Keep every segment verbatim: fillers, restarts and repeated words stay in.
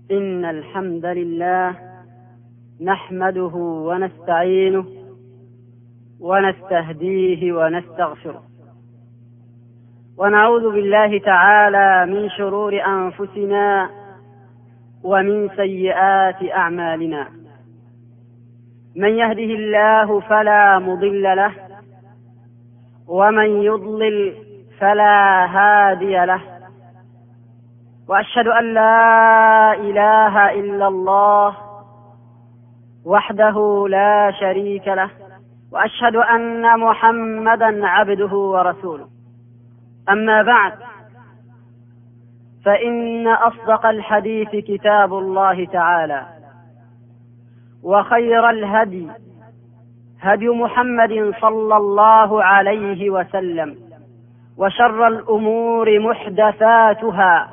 إن الحمد لله نحمده ونستعينه ونستهديه ونستغفره، ونعوذ بالله تعالى من شرور أنفسنا ومن سيئات أعمالنا. من يهده الله فلا مضل له، ومن يضلل فلا هادي له، وأشهد أن لا إله إلا الله وحده لا شريك له، وأشهد أن محمدا عبده ورسوله. أما بعد، فإن أصدق الحديث كتاب الله تعالى، وخير الهدي هدي محمد صلى الله عليه وسلم، وشر الأمور محدثاتها،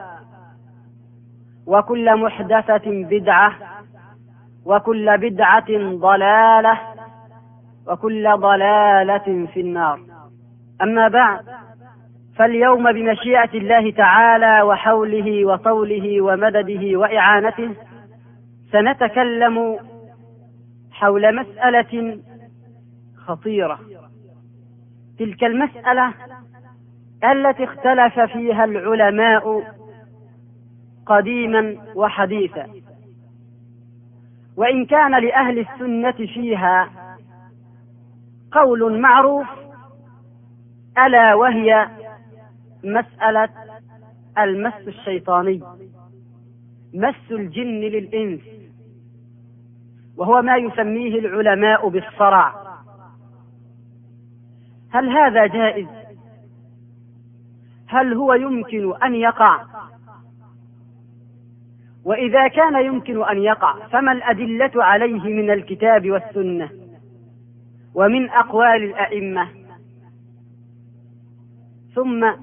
وكل محدثة بدعة، وكل بدعة ضلالة، وكل ضلالة في النار. أما بعد، فاليوم بمشيئة الله تعالى وحوله وطوله ومدده وإعانته سنتكلم حول مسألة خطيرة، تلك المسألة التي اختلف فيها العلماء قديما وحديثا، وإن كان لأهل السنة فيها قول معروف، ألا وهي مسألة المس الشيطاني، مس الجن للإنس، وهو ما يسميه العلماء بالصرع. هل هذا جائز؟ هل هو يمكن أن يقع؟ وإذا كان يمكن أن يقع، فما الأدلة عليه من الكتاب والسنة ومن أقوال الأئمة؟ ثم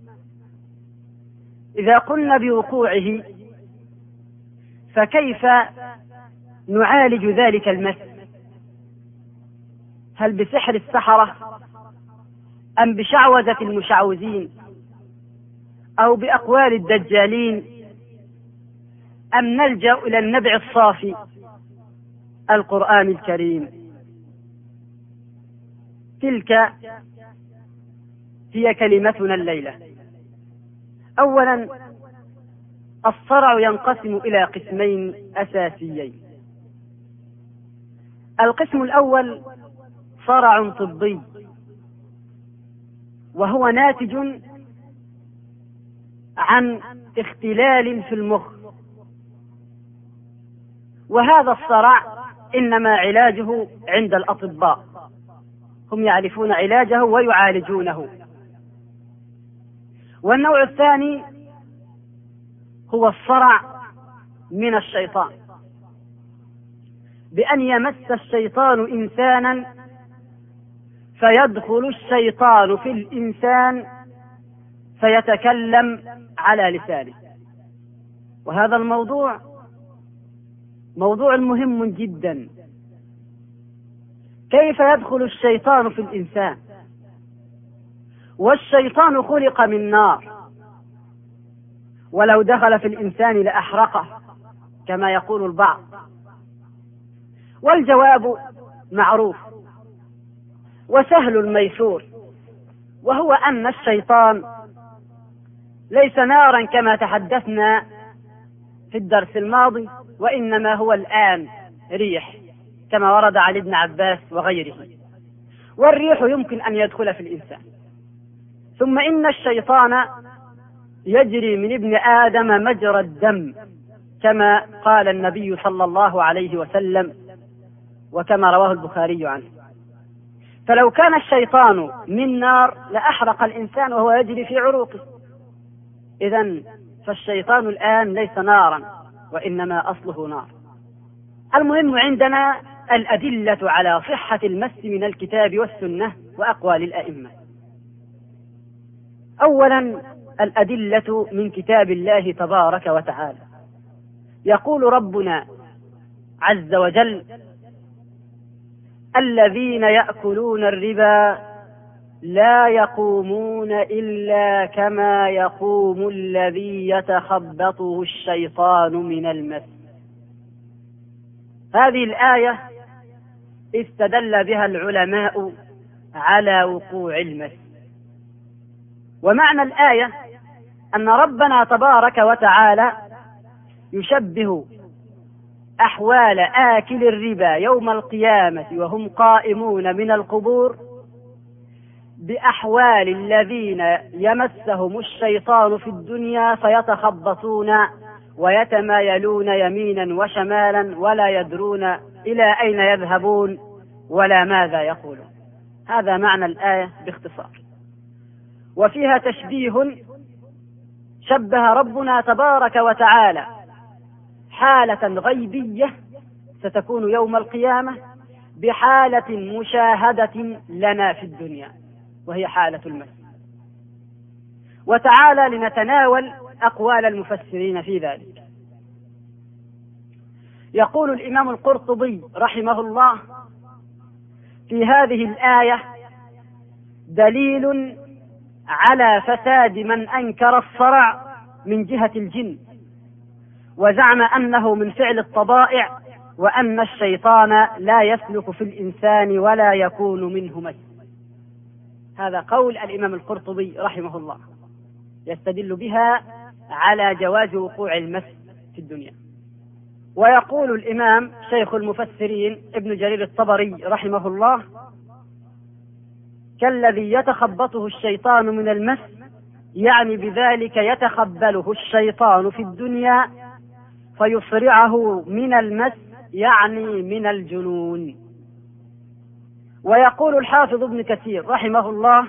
إذا قلنا بوقوعه، فكيف نعالج ذلك المس؟ هل بسحر السحرة، أم بشعوذة المشعوذين، أو بأقوال الدجالين، أم نلجأ إلى النبع الصافي القرآن الكريم؟ تلك هي كلمتنا الليلة. أولا، الصرع ينقسم إلى قسمين أساسيين. القسم الأول صرع طبي، وهو ناتج عن اختلال في المخ، وهذا الصرع إنما علاجه عند الأطباء، هم يعرفون علاجه ويعالجونه. والنوع الثاني هو الصرع من الشيطان، بأن يمس الشيطان إنسانا فيدخل الشيطان في الإنسان فيتكلم على لسانه. وهذا الموضوع موضوع مهم جدا. كيف يدخل الشيطان في الإنسان؟ والشيطان خلق من نار، ولو دخل في الإنسان لأحرقه كما يقول البعض. والجواب معروف وسهل الميسور، وهو أن الشيطان ليس نارا كما تحدثنا في الدرس الماضي، وإنما هو الآن ريح كما ورد عن ابن عباس وغيره. والريح يمكن أن يدخل في الإنسان. ثم إن الشيطان يجري من ابن آدم مجرى الدم، كما قال النبي صلى الله عليه وسلم، وكما رواه البخاري عنه. فلو كان الشيطان من نار لأحرق الإنسان وهو يجري في عروقه. إذن فالشيطان الآن ليس نارا، وإنما أصله نار. المهم عندنا الأدلة على صحة المس من الكتاب والسنة وأقوال الأئمة. أولا، الأدلة من كتاب الله تبارك وتعالى. يقول ربنا عز وجل: الذين يأكلون الربا لا يقومون إلا كما يقوم الذي يتخبطه الشيطان من المس. هذه الآية استدل بها العلماء على وقوع المس. ومعنى الآية أن ربنا تبارك وتعالى يشبه أحوال آكل الربا يوم القيامة وهم قائمون من القبور بأحوال الذين يمسهم الشيطان في الدنيا فيتخبطون ويتمايلون يمينا وشمالا ولا يدرون إلى أين يذهبون ولا ماذا يقولون. هذا معنى الآية باختصار. وفيها تشبيه، شبه ربنا تبارك وتعالى حالة غيبية ستكون يوم القيامة بحالة مشاهدة لنا في الدنيا وهي حالة المس. وتعالى لنتناول أقوال المفسرين في ذلك. يقول الإمام القرطبي رحمه الله في هذه الآية دليل على فساد من أنكر الصرع من جهة الجن وزعم أنه من فعل الطبائع وأن الشيطان لا يسلك في الإنسان ولا يكون منه مس. هذا قول الإمام القرطبي رحمه الله يستدل بها على جواز وقوع المس في الدنيا. ويقول الإمام شيخ المفسرين ابن جرير الطبري رحمه الله كالذي يتخبطه الشيطان من المس، يعني بذلك يتخبله الشيطان في الدنيا فيصرعه من المس، يعني من الجنون. ويقول الحافظ ابن كثير رحمه الله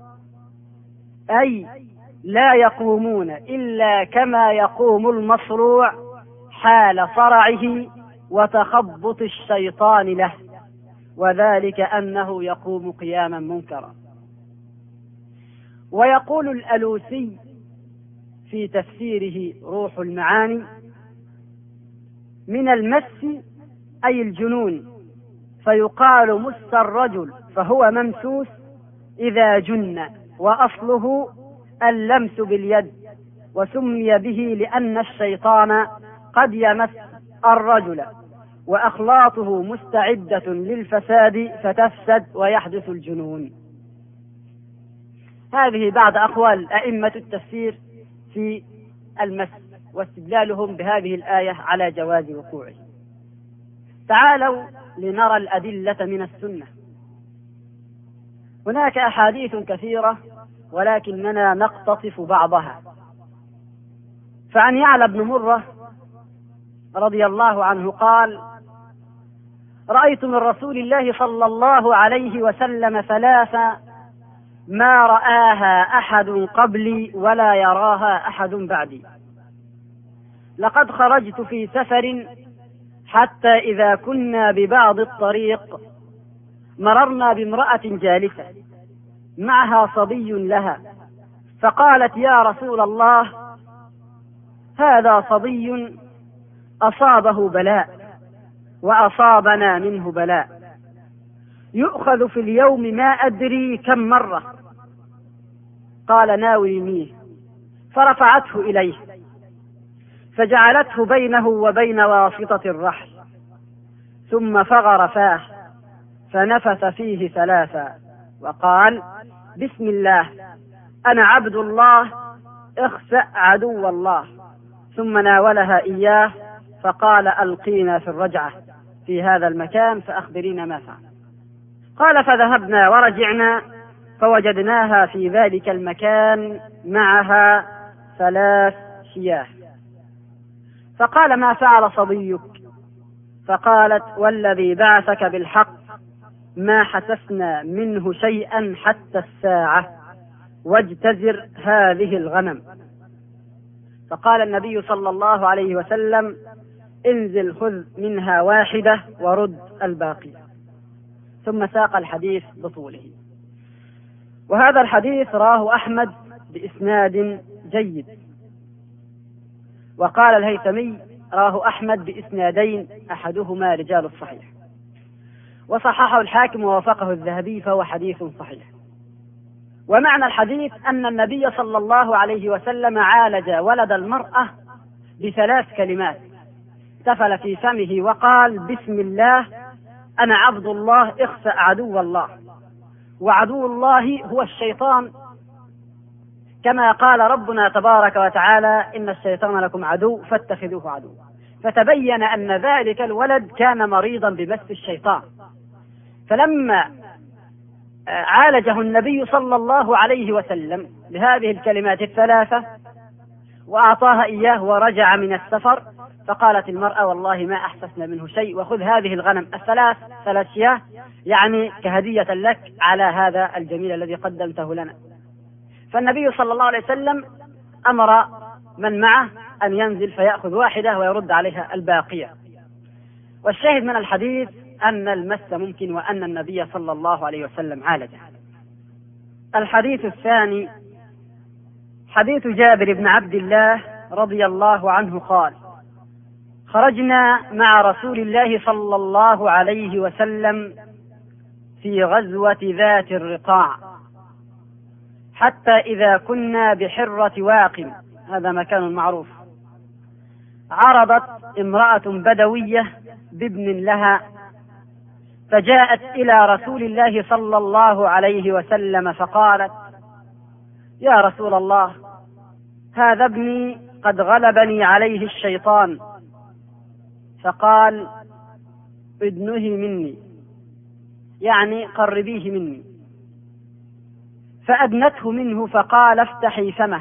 أي لا يقومون إلا كما يقوم المصروع حال صرعه وتخبط الشيطان له، وذلك أنه يقوم قياما منكرا. ويقول الألوسي في تفسيره روح المعاني من المس أي الجنون، فيقال مس الرجل فهو ممسوس إذا جن، وأصله اللمس باليد، وسمي به لأن الشيطان قد يمس الرجل وأخلاطه مستعدة للفساد فتفسد ويحدث الجنون. هذه بعض أقوال أئمة التفسير في المس واستدلالهم بهذه الآية على جواز وقوعه. تعالوا لنرى الأدلة من السنة. هناك أحاديث كثيرة ولكننا نقتطف بعضها. فعن يعلى بن مرة رضي الله عنه قال: رأيت من رسول الله صلى الله عليه وسلم ثلاثة ما رآها أحد قبلي ولا يراها أحد بعدي. لقد خرجت في سفر حتى إذا كنا ببعض الطريق مررنا بامرأة جالسة معها صبي لها، فقالت: يا رسول الله، هذا صبي أصابه بلاء وأصابنا منه بلاء، يؤخذ في اليوم ما أدري كم مرة. قال: ناولنيه. فرفعته إليه فجعلته بينه وبين واسطة الرحل، ثم فغر فاه فنفث فيه ثلاثا وقال: بسم الله، أنا عبد الله، اخسأ عدو الله. ثم ناولها إياه فقال: ألقينا في الرجعة في هذا المكان فأخبرينا ما فعل. قال: فذهبنا ورجعنا فوجدناها في ذلك المكان معها ثلاث شياه. فقال: ما فعل صبيك؟ فقالت: والذي بعثك بالحق ما حسسنا منه شيئا حتى الساعة، واجتزر هذه الغنم. فقال النبي صلى الله عليه وسلم: انزل خذ منها واحدة ورد الباقي. ثم ساق الحديث بطوله. وهذا الحديث راه أحمد بإسناد جيد. وقال الهيثمي: راه أحمد بإسنادين أحدهما رجال الصحيح. وصححه الحاكم ووافقه الذهبي فهو حديث صحيح. ومعنى الحديث أن النبي صلى الله عليه وسلم عالج ولد المرأة بثلاث كلمات: تفل في فمه وقال: بسم الله، أنا عبد الله، اخسأ عدو الله. وعدو الله هو الشيطان، كما قال ربنا تبارك وتعالى: إن الشيطان لكم عدو فاتخذوه عدو. فتبين أن ذلك الولد كان مريضا بمس الشيطان، فلما عالجه النبي صلى الله عليه وسلم بهذه الكلمات الثلاثة وأعطاها إياه ورجع من السفر، فقالت المرأة: والله ما أحسسنا منه شيء، وخذ هذه الغنم الثلاث ثلاث شياه يعني كهدية لك على هذا الجميل الذي قدمته لنا. فالنبي صلى الله عليه وسلم أمر من معه أن ينزل فيأخذ واحدة ويرد عليها الباقية. والشاهد من الحديث أن المس ممكن، وأن النبي صلى الله عليه وسلم عالجه. الحديث الثاني حديث جابر بن عبد الله رضي الله عنه قال: خرجنا مع رسول الله صلى الله عليه وسلم في غزوة ذات الرقاع، حتى إذا كنا بحرة واقم، هذا مكان معروف، عرضت امرأة بدوية بابن لها، فجاءت إلى رسول الله صلى الله عليه وسلم فقالت: يا رسول الله، هذا ابني قد غلبني عليه الشيطان. فقال: ادنه مني، يعني قربيه مني. فأدنته منه فقال: افتحي فمه.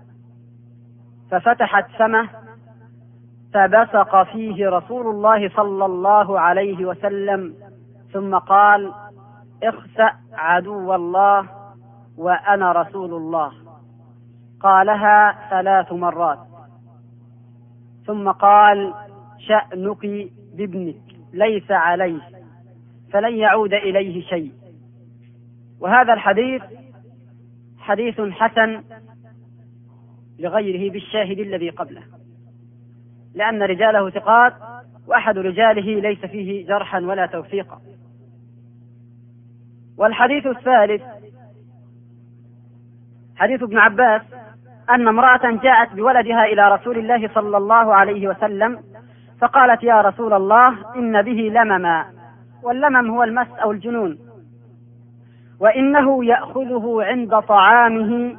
ففتحت فمه فبصق فيه رسول الله صلى الله عليه وسلم، ثم قال: اخسأ عدو الله وأنا رسول الله. قالها ثلاث مرات، ثم قال: شأنك بابنك ليس عليه، فلن يعود إليه شيء. وهذا الحديث حديث حسن لغيره بالشاهد الذي قبله، لأن رجاله ثقات، وأحد رجاله ليس فيه جرحا ولا توثيقا. والحديث الثالث حديث ابن عباس أن امرأة جاءت بولدها إلى رسول الله صلى الله عليه وسلم فقالت: يا رسول الله، إن به لمما، واللمم هو المس أو الجنون، وإنه يأخذه عند طعامه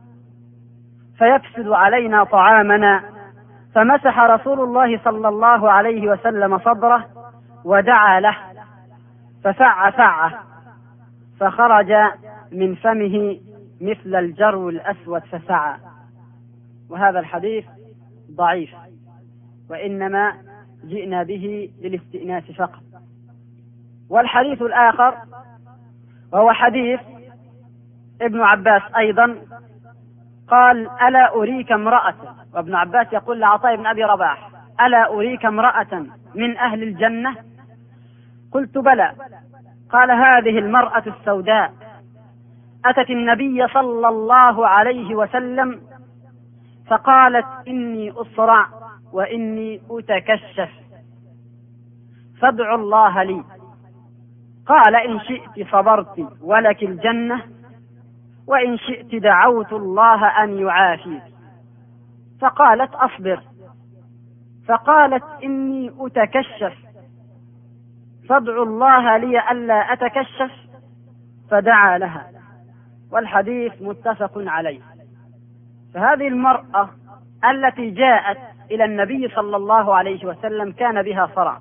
فيفسد علينا طعامنا. فمسح رسول الله صلى الله عليه وسلم صدره ودعا له، ففع فعه، فخرج من فمه مثل الجرو الأسود فسعى. وهذا الحديث ضعيف، وإنما جئنا به للاستئناس فقط. والحديث الآخر وهو حديث ابن عباس أيضا قال: ألا أريك امرأة، وابن عباس يقول لعطاء بن أبي رباح: ألا أريك امرأة من أهل الجنة؟ قلت: بلى. قال: هذه المرأة السوداء أتت النبي صلى الله عليه وسلم فقالت: إني أصرع وإني أتكشف، فادعوا الله لي. قال: إن شئت صبرت ولك الجنة، وإن شئت دعوت الله أن يعافيك. فقالت: أصبر. فقالت: إني أتكشف، فادعوا الله لي ألا أتكشف، فدعا لها. والحديث متفق عليه. فهذه المرأة التي جاءت إلى النبي صلى الله عليه وسلم كان بها صرع،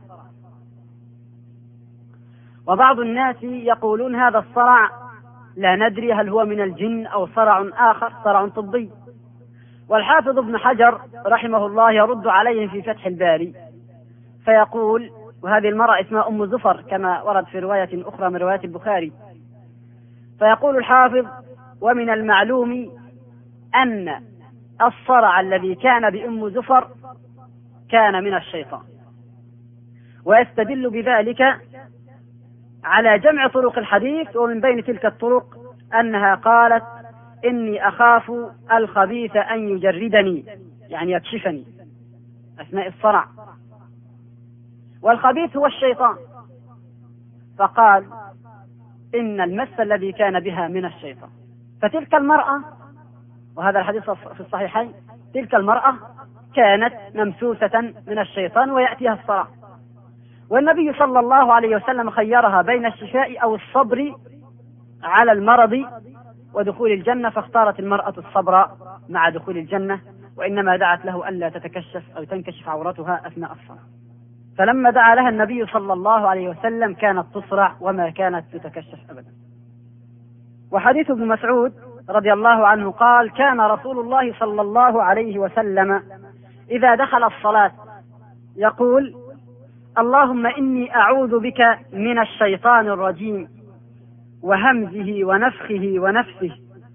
وبعض الناس يقولون هذا الصرع لا ندري هل هو من الجن أو صرع آخر، صرع طبي. والحافظ ابن حجر رحمه الله يرد عليهم في فتح الباري فيقول: وهذه المرأة اسمها أم زفر كما ورد في رواية أخرى من روايات البخاري. فيقول الحافظ: ومن المعلوم أن الصرع الذي كان بأم زفر كان من الشيطان. ويستدل بذلك على جمع طرق الحديث، ومن بين تلك الطرق أنها قالت: إني أخاف الخبيث أن يجردني، يعني يكشفني أثناء الصرع، والخبيث هو الشيطان. فقال: إن المس الذي كان بها من الشيطان. فتلك المرأة، وهذا الحديث في الصحيحين، تلك المرأة كانت ممسوسة من الشيطان ويأتيها الصرع، والنبي صلى الله عليه وسلم خيرها بين الشفاء أو الصبر على المرض ودخول الجنة، فاختارت المرأة الصبر مع دخول الجنة، وإنما دعت له ألا تتكشف أو تنكشف عورتها أثناء الصلاة. فلما دعا لها النبي صلى الله عليه وسلم كانت تصرع وما كانت تتكشف أبدا. وحديث ابن مسعود رضي الله عنه قال: كان رسول الله صلى الله عليه وسلم إذا دخل الصلاة يقول: اللهم إني أعوذ بك من الشيطان الرجيم وهمزه ونفخه ونفسه.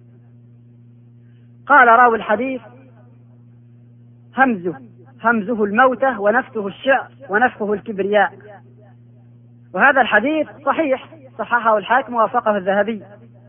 قال راوي الحديث: همزه همزه الموتة ونفسه الشعر ونفخه الكبرياء. وهذا الحديث صحيح، صححه الحاكم ووافقه الذهبي.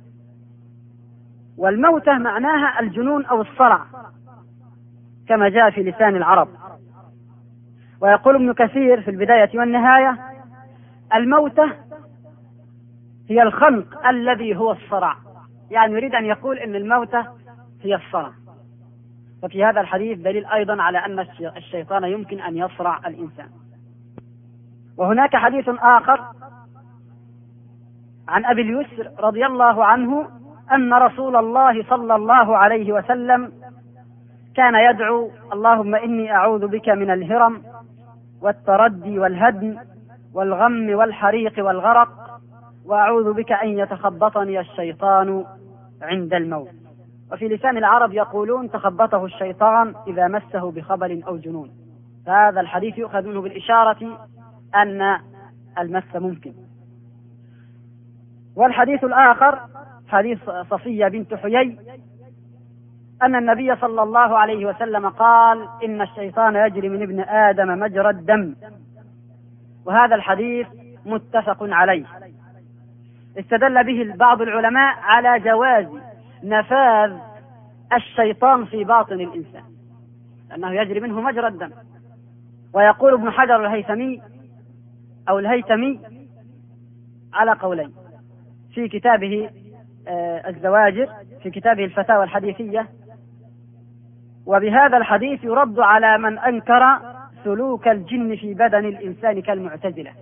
والموتة معناها الجنون أو الصرع كما جاء في لسان العرب. ويقول ابن كثير في البداية والنهاية: الموتة هي الخنق الذي هو الصرع، يعني يريد أن يقول أن الموتة هي الصرع. ففي هذا الحديث دليل أيضا على أن الشيطان يمكن أن يصرع الإنسان. وهناك حديث آخر عن أبي اليسر رضي الله عنه أن رسول الله صلى الله عليه وسلم كان يدعو: اللهم إني أعوذ بك من الهرم والتردي والهدم والغم والحريق والغرق، وأعوذ بك أن يتخبطني الشيطان عند الموت. وفي لسان العرب يقولون: تخبطه الشيطان إذا مسه بخبل أو جنون. فهذا الحديث يؤخذ منه بالإشارة أن المس ممكن. والحديث الآخر حديث صفية بنت حيي أن النبي صلى الله عليه وسلم قال: إن الشيطان يجري من ابن آدم مجرى الدم. وهذا الحديث متفق عليه. استدل به بعض العلماء على جواز نفاذ الشيطان في باطن الإنسان، لأنه يجري منه مجرى الدم. ويقول ابن حجر الهيثمي أو الهيثمي على قولين في كتابه الزواجر، في كتابه الفتاوى الحديثية: وبهذا الحديث يرد على من أنكر سلوك الجن في بدن الإنسان كالمعتزلة،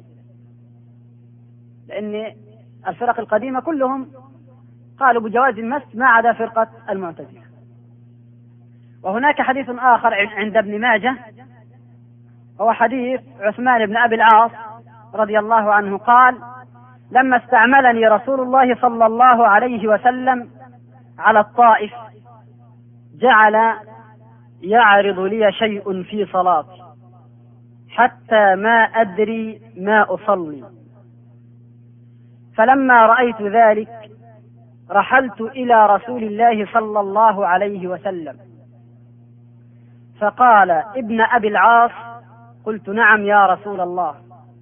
لأن الفرق القديمة كلهم قالوا بجواز المس ما عدا فرقة المعتزلة. وهناك حديث آخر عند ابن ماجه، هو حديث عثمان بن أبي العاص رضي الله عنه قال: لما استعملني رسول الله صلى الله عليه وسلم على الطائف جعل يعرض لي شيء في صلاتي حتى ما أدري ما أصلي، فلما رأيت ذلك رحلت إلى رسول الله صلى الله عليه وسلم فقال: ابن أبي العاص. قلت: نعم يا رسول الله.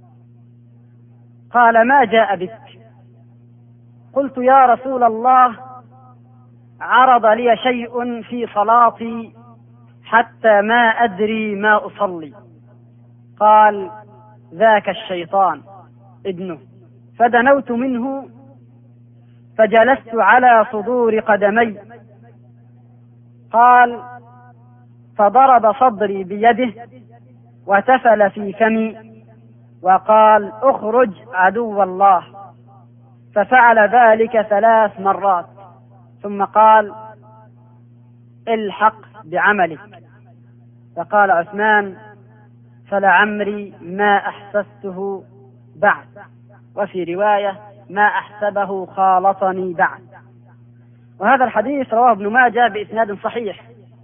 قال: ما جاء بك؟ قلت: يا رسول الله، عرض لي شيء في صلاتي حتى ما أدري ما أصلي. قال: ذاك الشيطان ابنه. فدنوت منه فجلست على صدور قدمي. قال: فضرب صدري بيده وتفل في فمي وقال: اخرج عدو الله. ففعل ذلك ثلاث مرات ثم قال: الحق بعملك. فقال عثمان: فلعمري ما أحسسته بعد، وفي رواية: ما أحسبه خالطني بعد. وهذا الحديث رواه ابن ماجه بإسناد صحيح،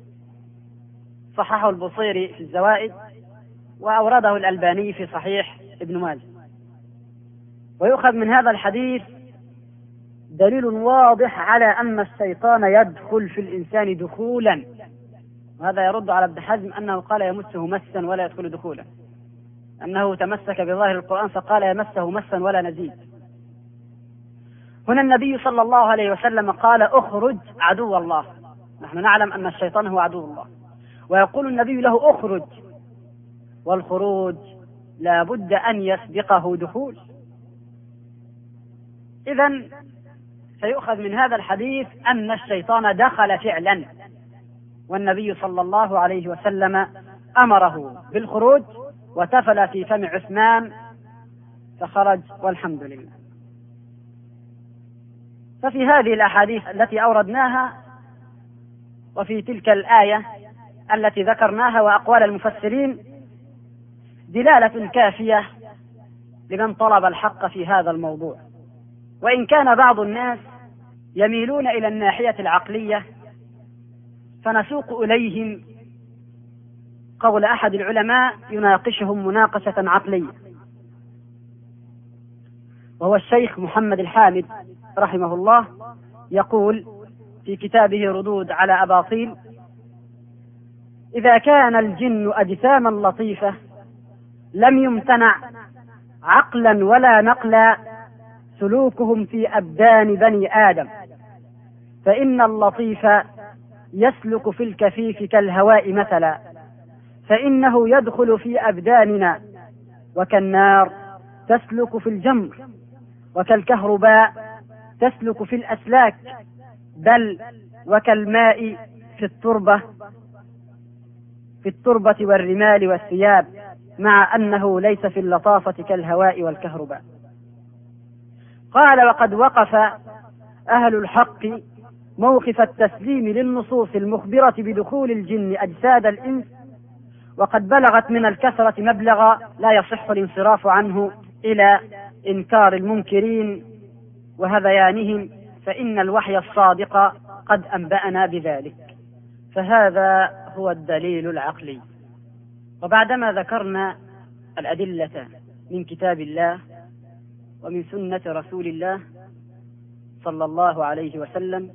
صححه البصيري في الزوائد وأورده الألباني في صحيح ابن ماجه. ويؤخذ من هذا الحديث دليل واضح على أن الشيطان يدخل في الإنسان دخولا، وهذا يرد على ابن حزم أنه قال يمسه مسا ولا يدخل دخولا، أنه تمسك بظاهر القرآن فقال يمسه مسا ولا نزيد. هنا النبي صلى الله عليه وسلم قال: اخرج عدو الله. نحن نعلم أن الشيطان هو عدو الله، ويقول النبي له: اخرج. والخروج لا بد أن يسبقه دخول. إذن فيؤخذ من هذا الحديث أن الشيطان دخل فعلا، والنبي صلى الله عليه وسلم أمره بالخروج وتفل في فم عثمان فخرج والحمد لله. ففي هذه الأحاديث التي أوردناها وفي تلك الآية التي ذكرناها وأقوال المفسرين دلالة كافية لمن طلب الحق في هذا الموضوع. وإن كان بعض الناس يميلون إلى الناحية العقلية فنسوق إليهم قول أحد العلماء يناقشهم مناقشة عقلية، وهو الشيخ محمد الحامد رحمه الله، يقول في كتابه ردود على أباطيل: إذا كان الجن أجساما لطيفة لم يمتنع عقلا ولا نقلا سلوكهم في أبدان بني آدم، فإن اللطيف يسلك في الكثيف كالهواء مثلا، فإنه يدخل في أبداننا، وكالنار تسلك في الجمر، وكالكهرباء تسلك في الأسلاك، بل وكالماء في التربة في التربة والرمال والثياب، مع أنه ليس في اللطافة كالهواء والكهرباء. قال: وقد وقف أهل الحق موقف التسليم للنصوص المخبرة بدخول الجن أجساد الإنس، وقد بلغت من الكثرة مبلغا لا يصح الانصراف عنه إلى إنكار المنكرين وهذيانهم، فإن الوحي الصادق قد أنبأنا بذلك. فهذا هو الدليل العقلي. وبعدما ذكرنا الأدلة من كتاب الله ومن سنة رسول الله صلى الله عليه وسلم،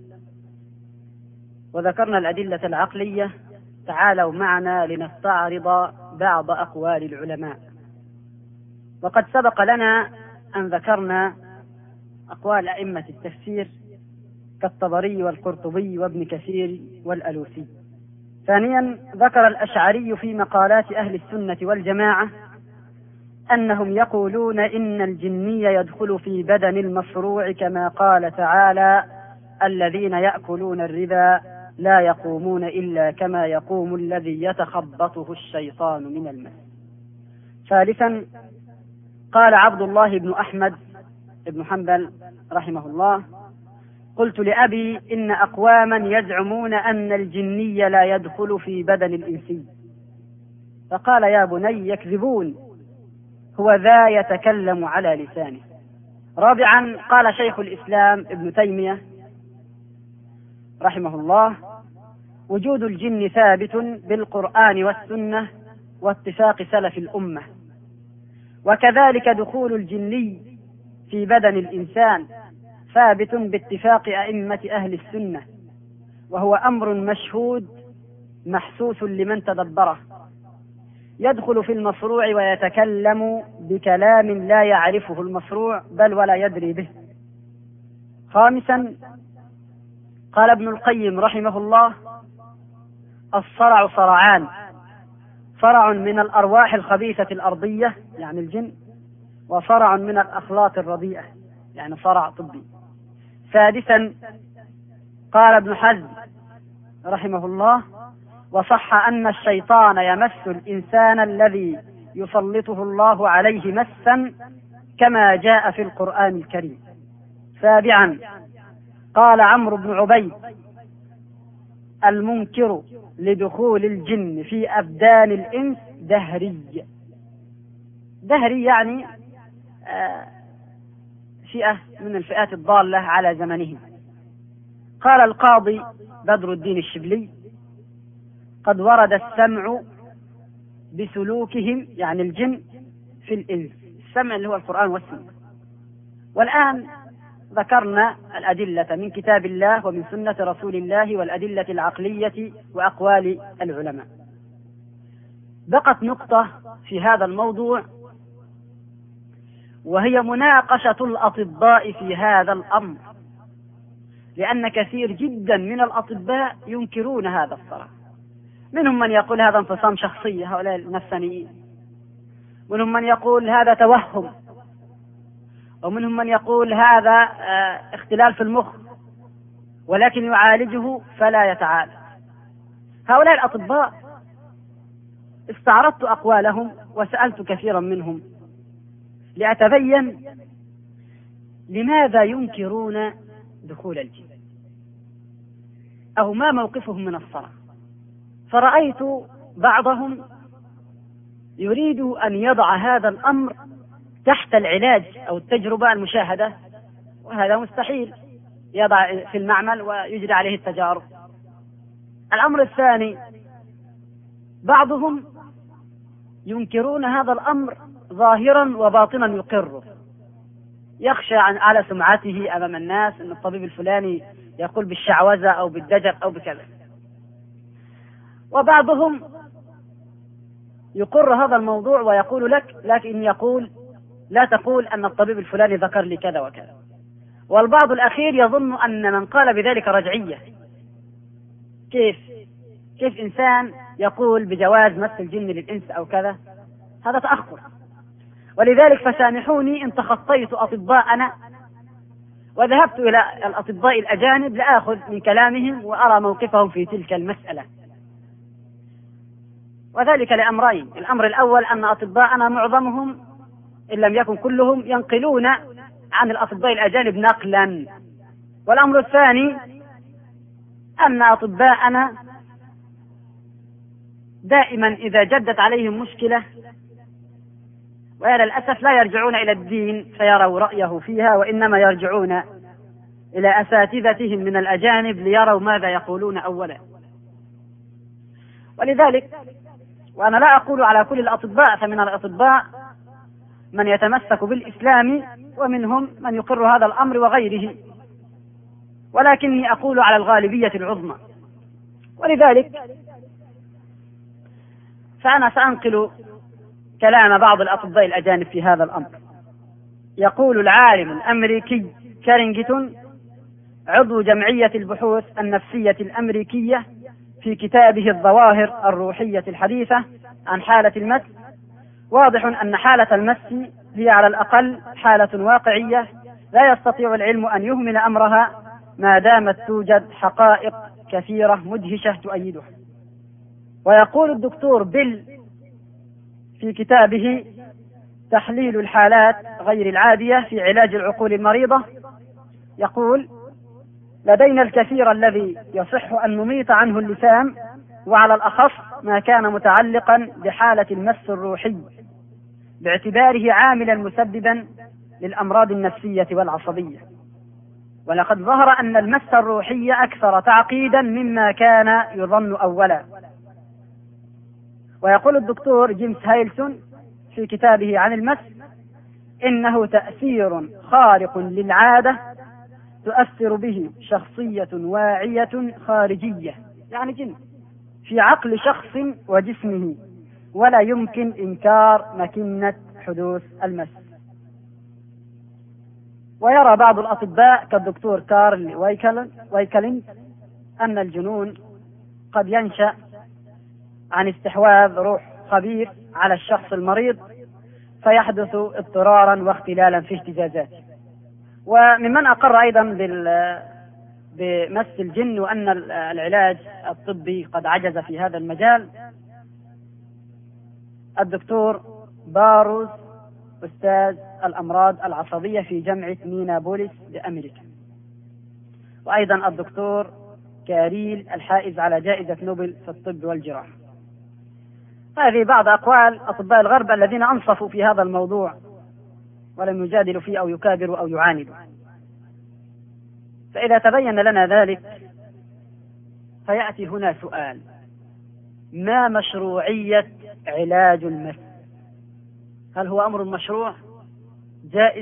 وذكرنا الأدلة العقلية، تعالوا معنا لنستعرض بعض أقوال العلماء. وقد سبق لنا أن ذكرنا أقوال أئمة التفسير كالطبري والقرطبي وابن كثير والألوسي. ثانيا ذكر الأشعري في مقالات أهل السنة والجماعة أنهم يقولون إن الجني يدخل في بدن المصروع، كما قال تعالى: الذين يأكلون الربا لا يقومون إلا كما يقوم الذي يتخبطه الشيطان من المس. ثالثا قال عبد الله بن أحمد بن حنبل رحمه الله: قلت لأبي إن أقواما يزعمون أن الجني لا يدخل في بدن الإنسي، فقال: يا بني يكذبون، هو ذا يتكلم على لسانه. رابعا قال شيخ الإسلام ابن تيمية رحمه الله: وجود الجن ثابت بالقرآن والسنة واتفاق سلف الأمة، وكذلك دخول الجني في بدن الإنسان ثابت باتفاق أئمة أهل السنة، وهو أمر مشهود محسوس لمن تدبره، يدخل في المصروع ويتكلم بكلام لا يعرفه المصروع بل ولا يدري به. خامسا قال ابن القيم رحمه الله: الصرع صرعان، صرع من الأرواح الخبيثة الأرضية يعني الجن، وصرع من الأخلاق الرديئة يعني صرع طبي. سادسا قال ابن حزم رحمه الله: وصح أن الشيطان يمس الإنسان الذي يسلطه الله عليه مسا كما جاء في القرآن الكريم. سابعا قال عمرو بن عبيد: المنكر لدخول الجن في أبدان الإنس دهري. دهري يعني آه فئة من الفئات الضالة على زمنهم. قال القاضي بدر الدين الشبلي: قد ورد السمع بسلوكهم يعني الجن في الإنس، السمع اللي هو القرآن والسنة. والآن ذكرنا الأدلة من كتاب الله ومن سنة رسول الله والأدلة العقلية وأقوال العلماء. بقت نقطة في هذا الموضوع، وهي مناقشة الأطباء في هذا الأمر، لأن كثير جدا من الأطباء ينكرون هذا الصراحة. منهم من يقول هذا انفصام شخصية، هؤلاء النفسانيين، منهم من يقول هذا توهم، ومنهم من يقول هذا اختلال في المخ ولكن يعالجه فلا يتعالج. هؤلاء الأطباء استعرضت أقوالهم وسألت كثيرا منهم لأتبين لماذا ينكرون دخول الجن أو ما موقفهم من الصلاة. فرأيت بعضهم يريد أن يضع هذا الأمر تحت العلاج أو التجربة المشاهدة، وهذا مستحيل، يضع في المعمل ويجري عليه التجارب. الأمر الثاني، بعضهم ينكرون هذا الأمر ظاهرا وباطنا يقره، يخشى عن على سمعته أمام الناس أن الطبيب الفلاني يقول بالشعوذة أو بالدجل أو بكذا. وبعضهم يقر هذا الموضوع ويقول لك، لكن يقول لا تقول أن الطبيب الفلاني ذكر لي كذا وكذا. والبعض الأخير يظن أن من قال بذلك رجعية. كيف كيف إنسان يقول بجواز مس الجن للإنس أو كذا؟ هذا تأخر. ولذلك فسامحوني إن تخطيت أطباءنا وذهبت إلى الأطباء الأجانب لآخذ من كلامهم وأرى موقفهم في تلك المسألة، وذلك لأمرين. الأمر الأول أن أطباءنا معظمهم إن لم يكن كلهم ينقلون عن الأطباء الأجانب نقلا. والأمر الثاني أن أطباءنا دائما إذا جدت عليهم مشكلة ويا للأسف لا يرجعون إلى الدين فيروا رأيه فيها، وإنما يرجعون إلى أساتذتهم من الأجانب ليروا ماذا يقولون أولا. ولذلك وأنا لا أقول على كل الأطباء، فمن الأطباء من يتمسك بالإسلام ومنهم من يقر هذا الأمر وغيره، ولكني أقول على الغالبية العظمى. ولذلك فأنا سأنقل كلام بعض الأطباء الأجانب في هذا الأمر. يقول العالم الأمريكي كارينغتون عضو جمعية البحوث النفسية الأمريكية في كتابه الظواهر الروحية الحديثة عن حالة المس: واضح أن حالة المس هي على الأقل حالة واقعية لا يستطيع العلم أن يهمل أمرها ما دامت توجد حقائق كثيرة مدهشة تؤيدها. ويقول الدكتور بيل في كتابه تحليل الحالات غير العادية في علاج العقول المريضة، يقول: لدينا الكثير الذي يصح أن نميط عنه اللسان، وعلى الأخص ما كان متعلقا بحالة المس الروحي باعتباره عاملا مسببا للأمراض النفسية والعصبية. ولقد ظهر أن المس الروحي أكثر تعقيدا مما كان يظن أولا. ويقول الدكتور جيمس هايلسون في كتابه عن المس: إنه تأثير خارق للعادة تؤثر به شخصية واعية خارجية، يعني جن، في عقل شخص وجسمه، ولا يمكن إنكار مكنة حدوث المس. ويرى بعض الأطباء كالدكتور كارل ويكلين أن الجنون قد ينشأ عن استحواذ روح خبيث على الشخص المريض فيحدث اضطرارا واختلالا في اهتزازاته. وممن أقر أيضا بمس الجن وأن العلاج الطبي قد عجز في هذا المجال الدكتور باروس، أستاذ الأمراض العصبية في جامعة مينابوليس بأمريكا، وأيضا الدكتور كاريل الحائز على جائزة نوبل في الطب والجراحة. هذه بعض أقوال أطباء الغرب الذين أنصفوا في هذا الموضوع ولم يجادلوا فيه أو يكابروا أو يعاندوا. فإذا تبين لنا ذلك فيأتي هنا سؤال: ما مشروعية علاج المس؟ هل هو أمر مشروع جائز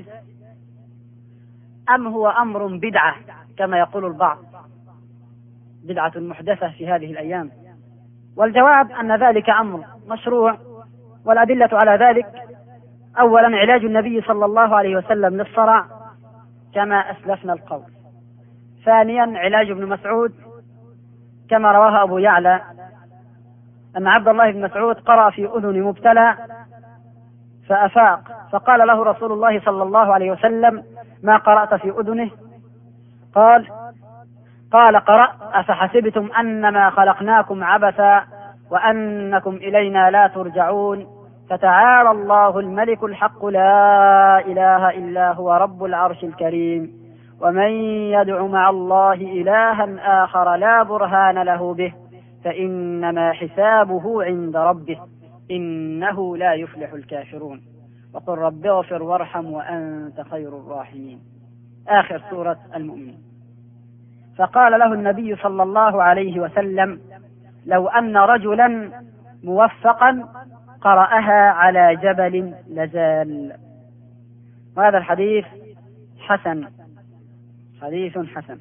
أم هو أمر بدعة كما يقول البعض، بدعة محدثة في هذه الأيام؟ والجواب أن ذلك أمر مشروع، والأدلة على ذلك: أولا علاج النبي صلى الله عليه وسلم للصرع كما أسلفنا القول. ثانيا علاج ابن مسعود كما رواه أبو يعلى أن عبد الله بن مسعود قرأ في أذن مبتلى فأفاق فقال له رسول الله صلى الله عليه وسلم: ما قرأت في أذنه؟ قال قال قرأت: أفحسبتم أنما خلقناكم عبثا وأنكم إلينا لا ترجعون، فتعالى الله الملك الحق لا إله إلا هو رب العرش الكريم، ومن يدع مع الله إلها آخر لا برهان له به فإنما حسابه عند ربه إنه لا يفلح الكافرون، وقل رب اغفر وارحم وأنت خير الراحمين. آخر سورة المؤمنين. فقال له النبي صلى الله عليه وسلم: لو أن رجلا موفقا قرأها على جبل لزال. وهذا الحديث حسن، حديث حسن.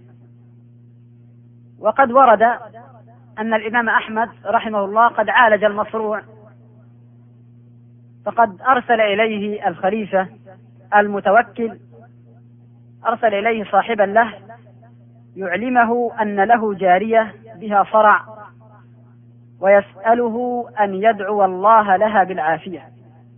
وقد ورد أن الإمام أحمد رحمه الله قد عالج المصروع، فقد أرسل إليه الخليفة المتوكل، أرسل إليه صاحبا له يعلمه أن له جارية بها صرع، ويسأله أن يدعو الله لها بالعافية.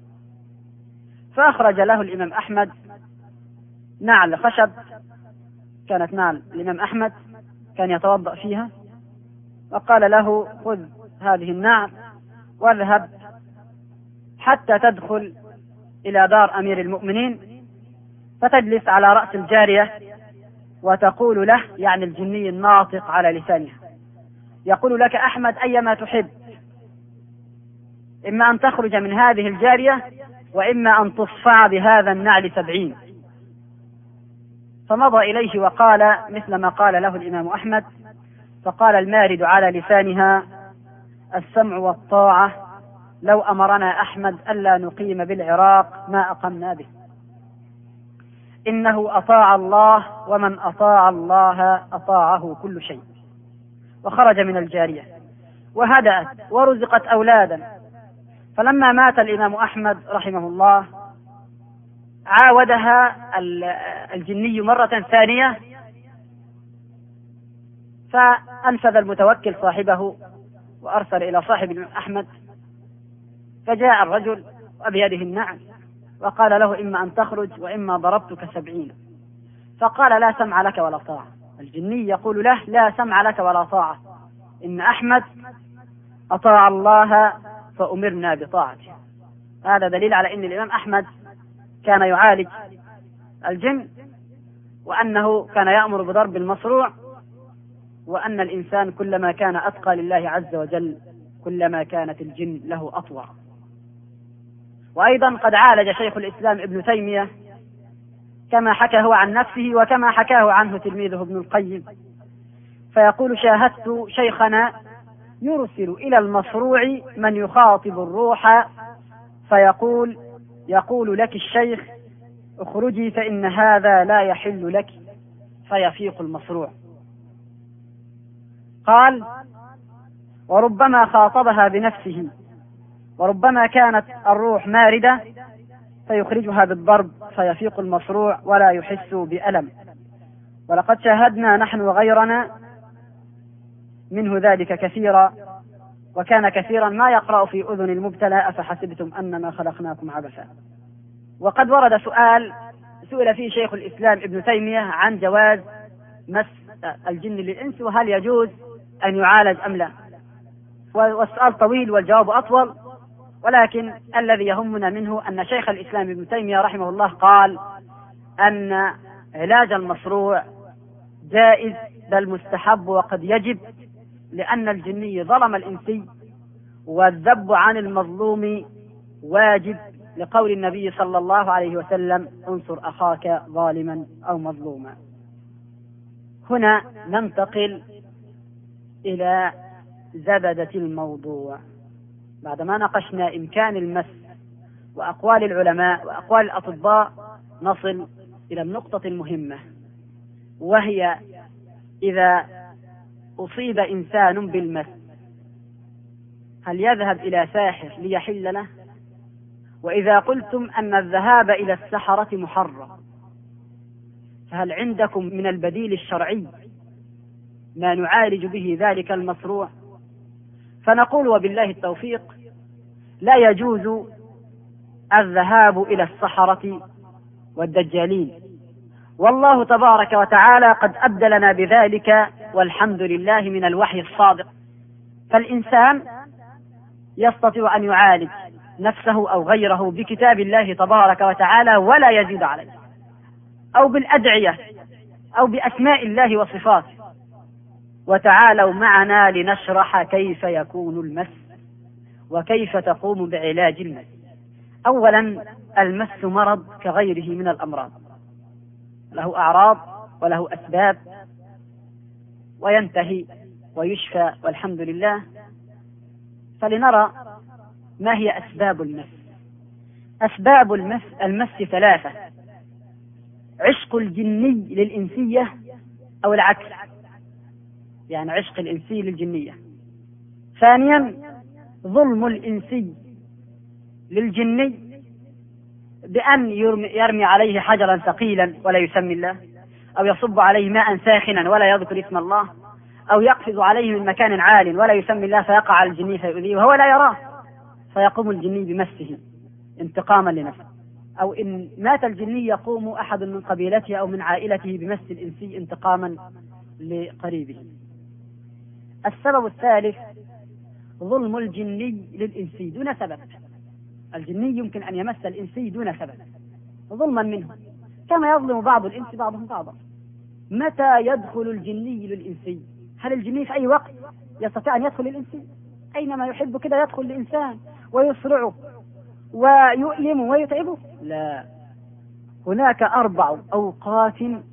فأخرج له الإمام أحمد نعل خشب، كانت نعل الإمام أحمد كان يتوضأ فيها، وقال له: خذ هذه النعل واذهب حتى تدخل إلى دار أمير المؤمنين، فتجلس على رأس الجارية وتقول له، يعني الجني الناطق على لسانها، يقول لك أحمد أيما تحب، إما أن تخرج من هذه الجارية وإما أن تصفع بهذا النعل سبعين. فمضى إليه وقال مثل ما قال له الإمام أحمد، فقال المارد على لسانها: السمع والطاعة، لو أمرنا أحمد ألا نقيم بالعراق ما أقمنا به، إنه أطاع الله ومن أطاع الله أطاعه كل شيء. وخرج من الجارية وهدأت ورزقت أولادا. فلما مات الإمام أحمد رحمه الله عاودها الجني مرة ثانية، فأنفذ المتوكل صاحبه وأرسل إلى صاحب الإمام أحمد، فجاء الرجل وبيده النعل وقال له: إما أن تخرج وإما ضربتك سبعين. فقال: لا سمع لك ولا طاعة. الجني يقول له: لا سمع لك ولا طاعة، إن أحمد أطاع الله فأمرنا بطاعته. هذا دليل على أن الإمام أحمد كان يعالج الجن، وأنه كان يأمر بضرب المصروع، وأن الإنسان كلما كان أتقى لله عز وجل كلما كانت الجن له أطوع. وأيضا قد عالج شيخ الإسلام ابن تيمية كما حكى هو عن نفسه وكما حكاه عنه تلميذه ابن القيم، فيقول: شاهدت شيخنا يرسل إلى المصروع من يخاطب الروح فيقول يقول لك الشيخ: اخرجي فإن هذا لا يحل لك، فيفيق المصروع. قال: وربما خاطبها بنفسه، وربما كانت الروح ماردة فيخرجها بالضرب فيفيق المصروع ولا يحس بألم. ولقد شاهدنا نحن وغيرنا منه ذلك كثيرا، وكان كثيرا ما يقرأ في أذن المبتلى: أفحسبتم أنما خلقناكم عبثا. وقد ورد سؤال سئل فيه شيخ الإسلام ابن تيمية عن جواز مس الجن للإنس، وهل يجوز أن يعالج أم لا. والسؤال طويل والجواب أطول، ولكن الذي يهمنا منه أن شيخ الإسلام ابن تيمية رحمه الله قال أن علاج المصروع جائز بل مستحب وقد يجب، لأن الجني ظلم الإنسي، والذب عن المظلوم واجب، لقول النبي صلى الله عليه وسلم: انصر أخاك ظالما أو مظلوما. هنا ننتقل إلى زبدة الموضوع. بعدما ناقشنا إمكان المس وأقوال العلماء وأقوال الأطباء، نصل إلى النقطة المهمة، وهي إذا أصيب إنسان بالمس هل يذهب إلى ساحر ليحل له؟ وإذا قلتم أن الذهاب إلى السحرة محرم، فهل عندكم من البديل الشرعي ما نعالج به ذلك المصروع؟ فنقول وبالله التوفيق: لا يجوز الذهاب إلى السحرة والدجالين، والله تبارك وتعالى قد أبدلنا بذلك والحمد لله من الوحي الصادق. فالإنسان يستطيع أن يعالج نفسه أو غيره بكتاب الله تبارك وتعالى ولا يزيد عليه، أو بالأدعية، أو بأسماء الله وصفاته. وتعالوا معنا لنشرح كيف يكون المس وكيف تقوم بعلاج المس. أولا، المس مرض كغيره من الأمراض، له أعراض وله أسباب وينتهي ويشفى والحمد لله. فلنرى ما هي أسباب المس. أسباب المس, المس ثلاثة: عشق الجني للإنسية أو العكس، يعني عشق الإنسي للجنية. ثانيا، ظلم الإنسي للجني بأن يرمي عليه حجرا ثقيلا ولا يسمي الله، أو يصب عليه ماء ساخنا ولا يذكر اسم الله، أو يقفز عليه من مكان عال ولا يسمي الله فيقع على الجني فيؤذيه وهو لا يراه، فيقوم الجني بمسه انتقاما لنفسه. أو إن مات الجني يقوم أحد من قبيلته أو من عائلته بمس الإنسي انتقاما لقريبه. السبب الثالث: ظلم الجني للإنسي دون سبب. الجني يمكن أن يمس الإنسي دون سبب ظلما منه، كما يظلم بعض الإنس بعضهم بعضا. متى يدخل الجني للإنسي؟ هل الجني في أي وقت يستطيع أن يدخل للإنسي؟ أينما يحب كده يدخل لإنسان ويسرعه ويؤلمه ويتعبه؟ لا، هناك أربع أوقات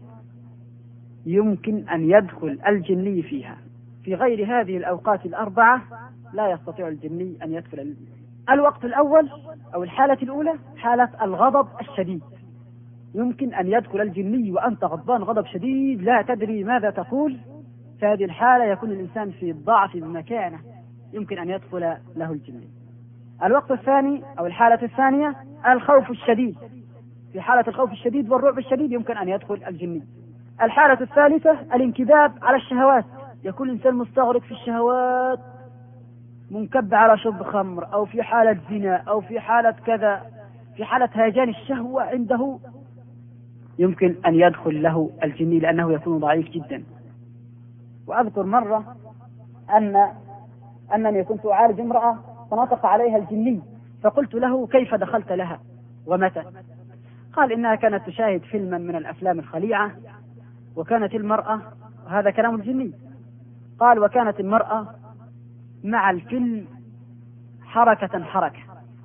يمكن أن يدخل الجني فيها، في غير هذه الأوقات الأربعة لا يستطيع الجني أن يدخل الجني. الوقت الأول أو الحالة الأولى حالة الغضب الشديد، يمكن أن يدخل الجني وأنت غضبان غضب شديد لا تدري ماذا تقول. في هذه الحالة يكون الإنسان في الضعف بمكانه، يمكن أن يدخل له الجني. الوقت الثاني أو الحالة الثانية الخوف الشديد، في حالة الخوف الشديد والرعب الشديد يمكن أن يدخل الجني. الحالة الثالثة الانكباب على الشهوات، يكون الإنسان مستغرق في الشهوات، منكب على شرب خمر أو في حالة زنا أو في حالة كذا، في حالة هيجان الشهوة عنده، يمكن أن يدخل له الجني لأنه يكون ضعيف جدا. وأذكر مرة أن أنني كنت أعالج امرأة فنطق عليها الجني، فقلت له: كيف دخلت لها ومتى؟ قال: إنها كانت تشاهد فيلما من الأفلام الخليعة، وكانت المرأة، هذا كلام الجني، قال: وكانت المرأة مع الفيلم حركة حركة،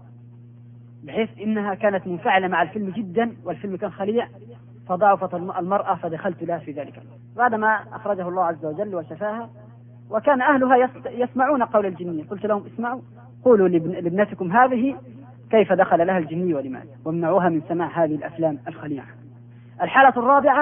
بحيث إنها كانت منفعلة مع الفيلم جدا والفيلم كان خليع، فضعفت المرأة فدخلت لها في ذلك بعدما أخرجه الله عز وجل وشفاها. وكان أهلها يسمعون قول الجني، قلت لهم: اسمعوا، قولوا لابنتكم هذه كيف دخل لها الجني ولماذا، وامنعوها من سماع هذه الأفلام الخليعة. الحالة الرابعة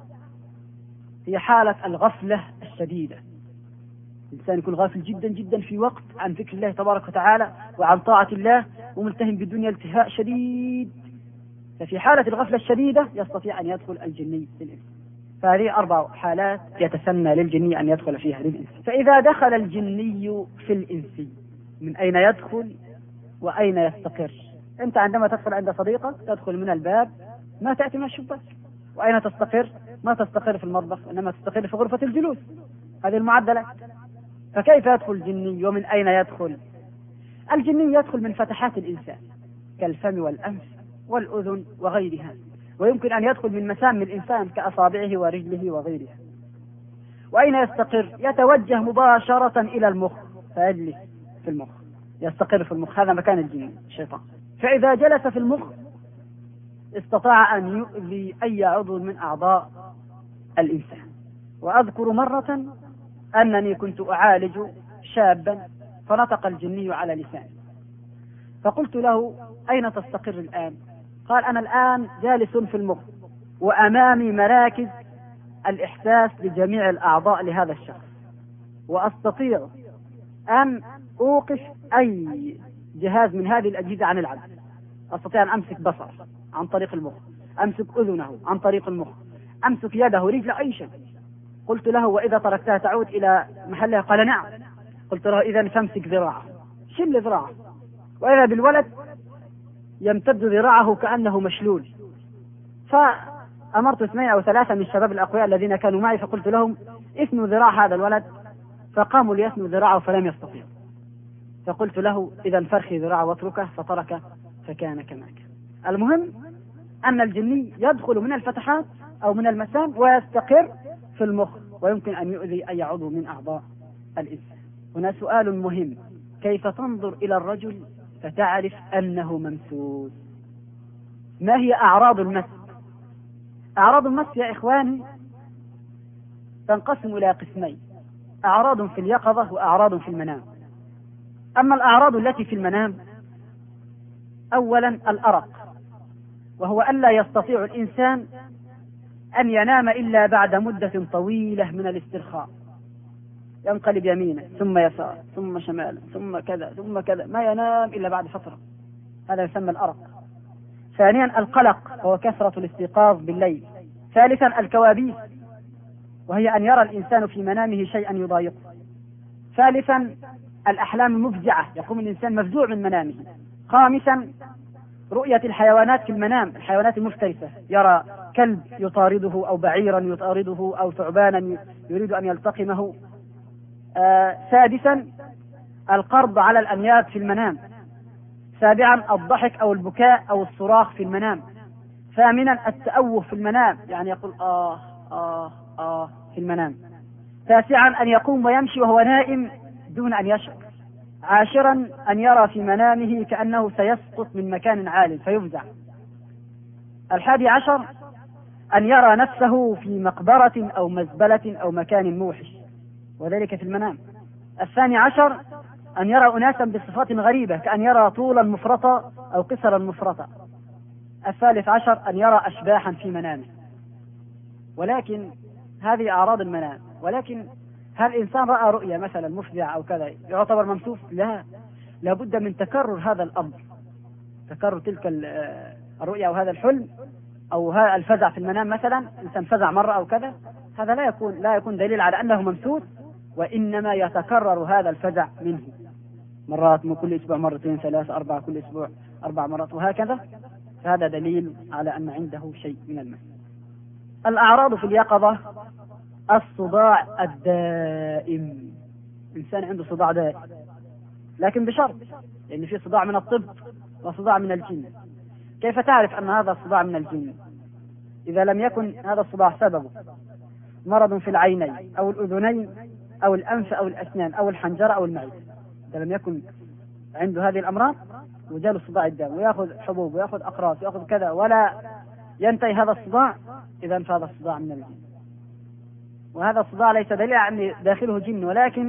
هي حالة الغفلة الشديدة، الإنسان يكون غافل جدا جدا في وقت عن ذكر الله تبارك وتعالى وعن طاعة الله وملتهم بالدنيا التهاء شديد، ففي حالة الغفلة الشديدة يستطيع أن يدخل الجني للإنس. فهذه أربع حالات يتسنى للجني أن يدخل فيها للإنس. فإذا دخل الجني في الإنس، من أين يدخل وأين يستقر؟ أنت عندما تدخل عند صديقك تدخل من الباب، ما تأتي من الشباك. وأين تستقر؟ ما تستقر في المطبخ، إنما تستقر في غرفة الجلوس. هذه المعدلات. فكيف يدخل الجني ومن أين يدخل؟ الجني يدخل من فتحات الإنسان كالفم والأنف والأذن وغيرها، ويمكن أن يدخل من مسام الإنسان كأصابعه ورجله وغيرها. وأين يستقر؟ يتوجه مباشرة إلى المخ فيجلس في المخ، يستقر في المخ، هذا مكان الجن الشيطان. فإذا جلس في المخ استطاع أن يؤذي أي عضو من أعضاء الإنسان. وأذكر مرة أنني كنت أعالج شابا فنطق الجني على لسانه، فقلت له: أين تستقر الآن؟ قال: أنا الآن جالس في المخ وأمامي مراكز الإحساس لجميع الأعضاء لهذا الشخص، وأستطيع أن أوقف أي جهاز من هذه الأجهزة عن العمل. أستطيع أن أمسك بصر عن طريق المخ، أمسك أذنه عن طريق المخ، أمسك يده رجله أي شيء. قلت له: وإذا تركتها تعود إلى محلها؟ قال: نعم. قلت له: إذا فامسك ذراعه، شل ذراعه. وإذا بالولد يمتد ذراعه كأنه مشلول. فأمرت اثنين أو ثلاثة من الشباب الأقوياء الذين كانوا معي فقلت لهم اثنوا ذراع هذا الولد، فقاموا ليثنوا ذراعه فلم يستطيعوا. فقلت له إذا فرخي ذراعه واتركه، فترك فكان كما كان. المهم أن الجني يدخل من الفتحات أو من المسام ويستقر في المخ، ويمكن أن يؤذي أي عضو من أعضاء الإنسان. هنا سؤال مهم: كيف تنظر إلى الرجل فتعرف أنه ممسوس؟ ما هي أعراض المس؟ أعراض المس يا إخواني تنقسم إلى قسمين: أعراض في اليقظة وأعراض في المنام. أما الأعراض التي في المنام، أولا الأرق، وهو ألا يستطيع الإنسان أن ينام إلا بعد مدة طويلة من الاسترخاء، ينقلب يمينه ثم يسار ثم شماله ثم كذا ثم كذا، ما ينام إلا بعد فترة، هذا يسمى الأرق. ثانيا القلق، وهو كثرة الاستيقاظ بالليل. ثالثا الكوابيس، وهي أن يرى الإنسان في منامه شيئا يضايقه. ثالثا الأحلام المفزعة، يقوم الإنسان مفزوع من منامه. خامسا رؤية الحيوانات في المنام، الحيوانات المفترسة، يرى كلب يطارده أو بعيرا يطارده أو ثعبانا يريد أن يلتقمه. آه سادسا القرض على الأنياب في المنام. سابعا الضحك أو البكاء أو الصراخ في المنام. ثامنا التأوه في المنام، يعني يقول آه آه آه في المنام. تاسعا أن يقوم ويمشي وهو نائم دون أن يشعر. عاشرا أن يرى في منامه كأنه سيسقط من مكان عال فيفزع. الحادي عشر أن يرى نفسه في مقبرة أو مزبلة أو مكان موحش، وذلك في المنام. الثاني عشر أن يرى أناسا بصفات غريبة، كأن يرى طولا مفرطا أو قصرا مفرطا. الثالث عشر أن يرى أشباحا في منامه. ولكن هذه أعراض المنام. ولكن هل الإنسان رأى رؤيا مثلا مفزعة أو كذا يعتبر ممسوس؟ لا، لابد من تكرر هذا الأمر، تكرر تلك الرؤيا أو هذا الحلم أو هذا الفزع في المنام. مثلا إنسان فزع مرة أو كذا، هذا لا يكون لا يكون دليل على أنه ممسوس، وإنما يتكرر هذا الفزع منه مرات، من كل أسبوع مرتين ثلاثة أربعة، كل أسبوع أربع مرات وهكذا، فهذا دليل على أن عنده شيء من المس. الأعراض في اليقظة: الصداع الدائم، إنسان عنده صداع دائم، لكن بشرط، لأن يعني في صداع من الطب وصداع من الجن. كيف تعرف أن هذا الصداع من الجن؟ إذا لم يكن هذا الصداع سببه مرض في العينين أو الأذنين أو الأنف أو الأسنان أو الحنجرة أو المعدة، إذا لم يكن عنده هذه الأمراض وجاله الصداع الدائم ويأخذ حبوب ويأخذ أقراص ويأخذ كذا ولا ينتهي هذا الصداع، إذا فهذا الصداع من الجن. وهذا الصداع ليس دليل أن داخله جن، ولكن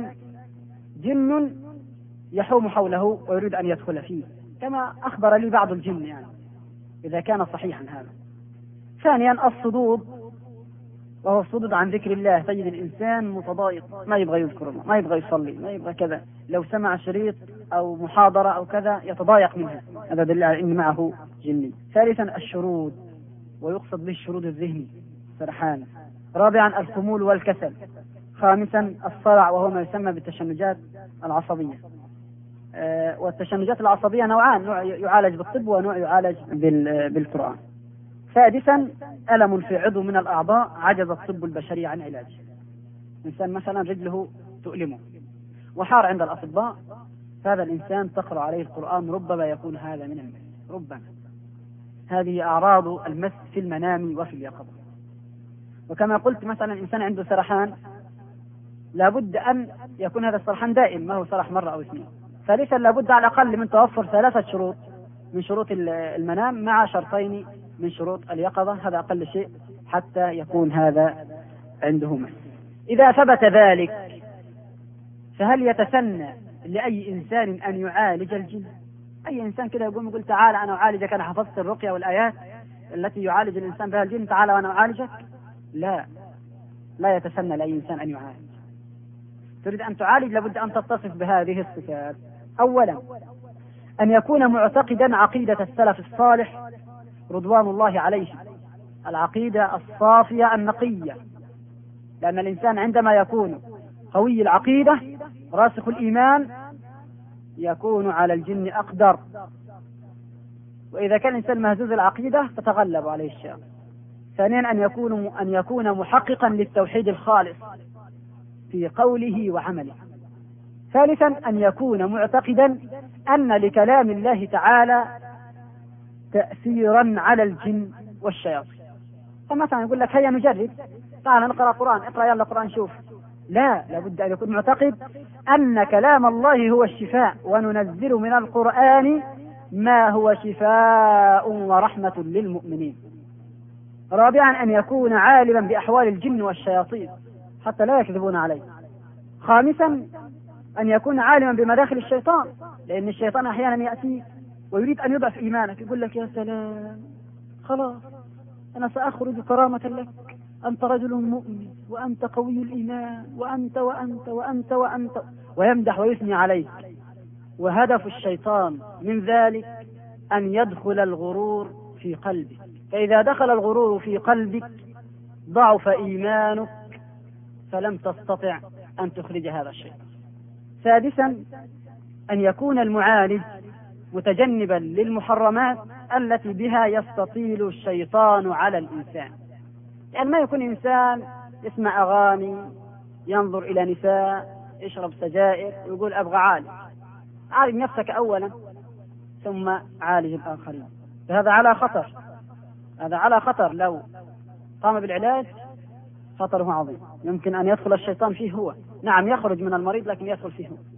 جن يحوم حوله ويريد أن يدخل فيه، كما أخبر لي بعض الجن، يعني إذا كان صحيحا هذا. ثانيا الصدود، وهو الصدود عن ذكر الله. تجد الإنسان متضايق، ما يبغى يذكر الله، ما يبغى يصلي، ما يبغى كذا، لو سمع شريط أو محاضرة أو كذا يتضايق منها، هذا دليل على أن معه جني. ثالثا الشرود، ويقصد به الشرود الذهني، سرحان. رابعا الخمول والكسل. خامسا الصرع، وهو ما يسمى بالتشنجات العصبية. أه والتشنجات العصبية نوعان، نوع يعالج بالطب ونوع يعالج بالقرآن. سادسا ألم في عضو من الأعضاء عجز الطب البشري عن علاجه. إنسان مثلا رجله تؤلمه وحار عند الأطباء، هذا الإنسان تقرأ عليه القرآن ربما يكون هذا من المس، ربما. هذه أعراض المس في المنام وفي اليقظة. وكما قلت مثلا إنسان عنده سرحان، لابد أن يكون هذا السرحان دائم، ما هو سرح مرة أو اثنين. ثالثا لابد على الأقل من توفر ثلاثة شروط من شروط المنام مع شرطين من شروط اليقظة، هذا أقل شيء حتى يكون هذا عنده مس. إذا ثبت ذلك، فهل يتسنى لأي إنسان أن يعالج الجن؟ أي إنسان كده يقوم يقول تعال أنا أعالجك، أنا حفظت الرقية والآيات التي يعالج الإنسان بها الجن، تعال وأنا أعالجك؟ لا، لا يتسنى لأي إنسان أن يعالج. تريد أن تعالج لابد أن تتصف بهذه الصفات. أولا أن يكون معتقدا عقيدة السلف الصالح رضوان الله عليه، العقيدة الصافية النقية، لأن الإنسان عندما يكون قوي العقيدة راسخ الإيمان يكون على الجن أقدر. وإذا كان الإنسان مهزوز العقيدة تتغلب عليه الشيطان. ثانيا أن يكون أن يكون محققا للتوحيد الخالص في قوله وعمله. ثالثا أن يكون معتقدا أن لكلام الله تعالى تأثيرا على الجن والشياطين. فمثلا يقول لك هيا نجرب، تعال نقرأ قرآن، اقرأ يلا قرآن شوف. لا، لابد أن يكون معتقد أن كلام الله هو الشفاء، وننزل من القرآن ما هو شفاء ورحمة للمؤمنين. رابعا أن يكون عالما بأحوال الجن والشياطين حتى لا يكذبون عليه. خامسا أن يكون عالما بمداخل الشيطان، لأن الشيطان أحيانا يأتي ويريد أن يضعف إيمانك، يقول لك يا سلام خلاص أنا سأخرج كرامة لك، أنت رجل مؤمن وأنت قوي الإيمان وأنت وأنت وأنت وأنت، ويمدح ويثني عليك. وهدف الشيطان من ذلك أن يدخل الغرور في قلبك، فإذا دخل الغرور في قلبك ضعف إيمانك فلم تستطع أن تخرج هذا الشيء. سادسا أن يكون المعالج متجنبا للمحرمات التي بها يستطيل الشيطان على الإنسان، يعني ما يكون إنسان يسمع أغاني، ينظر إلى نساء، يشرب سجائر ويقول أبغى عالج. عالج نفسك أولا ثم عالج الآخرين، فهذا على خطر، هذا على خطر. لو قام بالعلاج خطره عظيم، يمكن أن يدخل الشيطان فيه هو. نعم يخرج من المريض لكن يدخل فيه هو.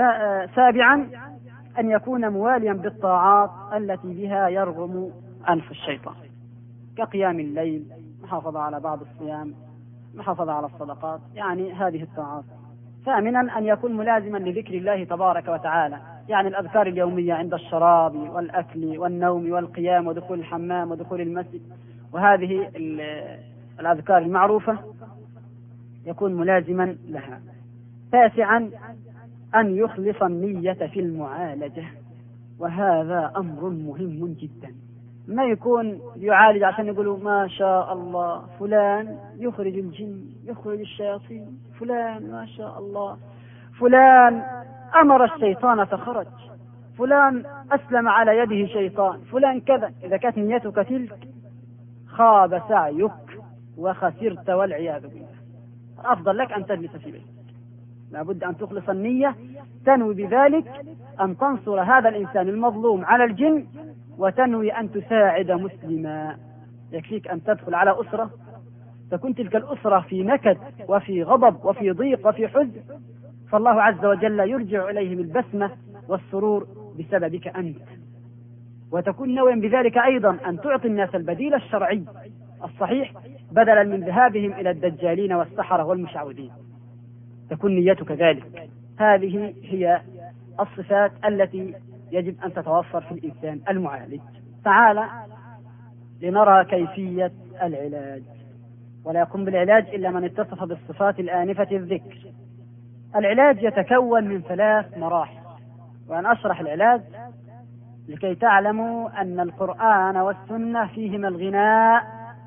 سابعا أن يكون مواليا بالطاعات التي بها يرغم أنف الشيطان كقيام الليل، محافظة على بعض الصيام، محافظة على الصدقات، يعني هذه الطاعات. ثامنا أن يكون ملازما لذكر الله تبارك وتعالى، يعني الأذكار اليومية عند الشراب والأكل والنوم والقيام ودخول الحمام ودخول المسجد، وهذه الأذكار المعروفة يكون ملازما لها. تاسعا أن يخلص النية في المعالجة، وهذا أمر مهم جدا. ما يكون يعالج عشان يقولوا ما شاء الله فلان يخرج الجن يخرج الشياطين، فلان ما شاء الله فلان أمر الشيطان فخرج، فلان أسلم على يده شيطان، فلان كذا. إذا كانت نيتك تلك خاب سعيك وخسرت والعياذ بالله. أفضل لك أن تجلس في بيتك، لابد أن تخلص النية، تنوي بذلك أن تنصر هذا الإنسان المظلوم على الجن، وتنوي أن تساعد مسلما. يكفيك أن تدخل على أسرة تكون تلك الأسرة في نكد وفي غضب وفي ضيق وفي حزن، فالله عز وجل يرجع إليهم البسمة والسرور بسببك أنت، وتكون نويا بذلك أيضا أن تعطي الناس البديل الشرعي الصحيح بدلا من ذهابهم إلى الدجالين والسحرة والمشعوذين، تكون نيتك ذلك. هذه هي الصفات التي يجب أن تتوفر في الإنسان المعالج. تعالى لنرى كيفية العلاج. ولا يقوم بالعلاج إلا من اتصف بالصفات الآنفة الذكر. العلاج يتكون من ثلاث مراحل، وأنا أشرح العلاج لكي تعلموا أن القرآن والسنة فيهما الغناء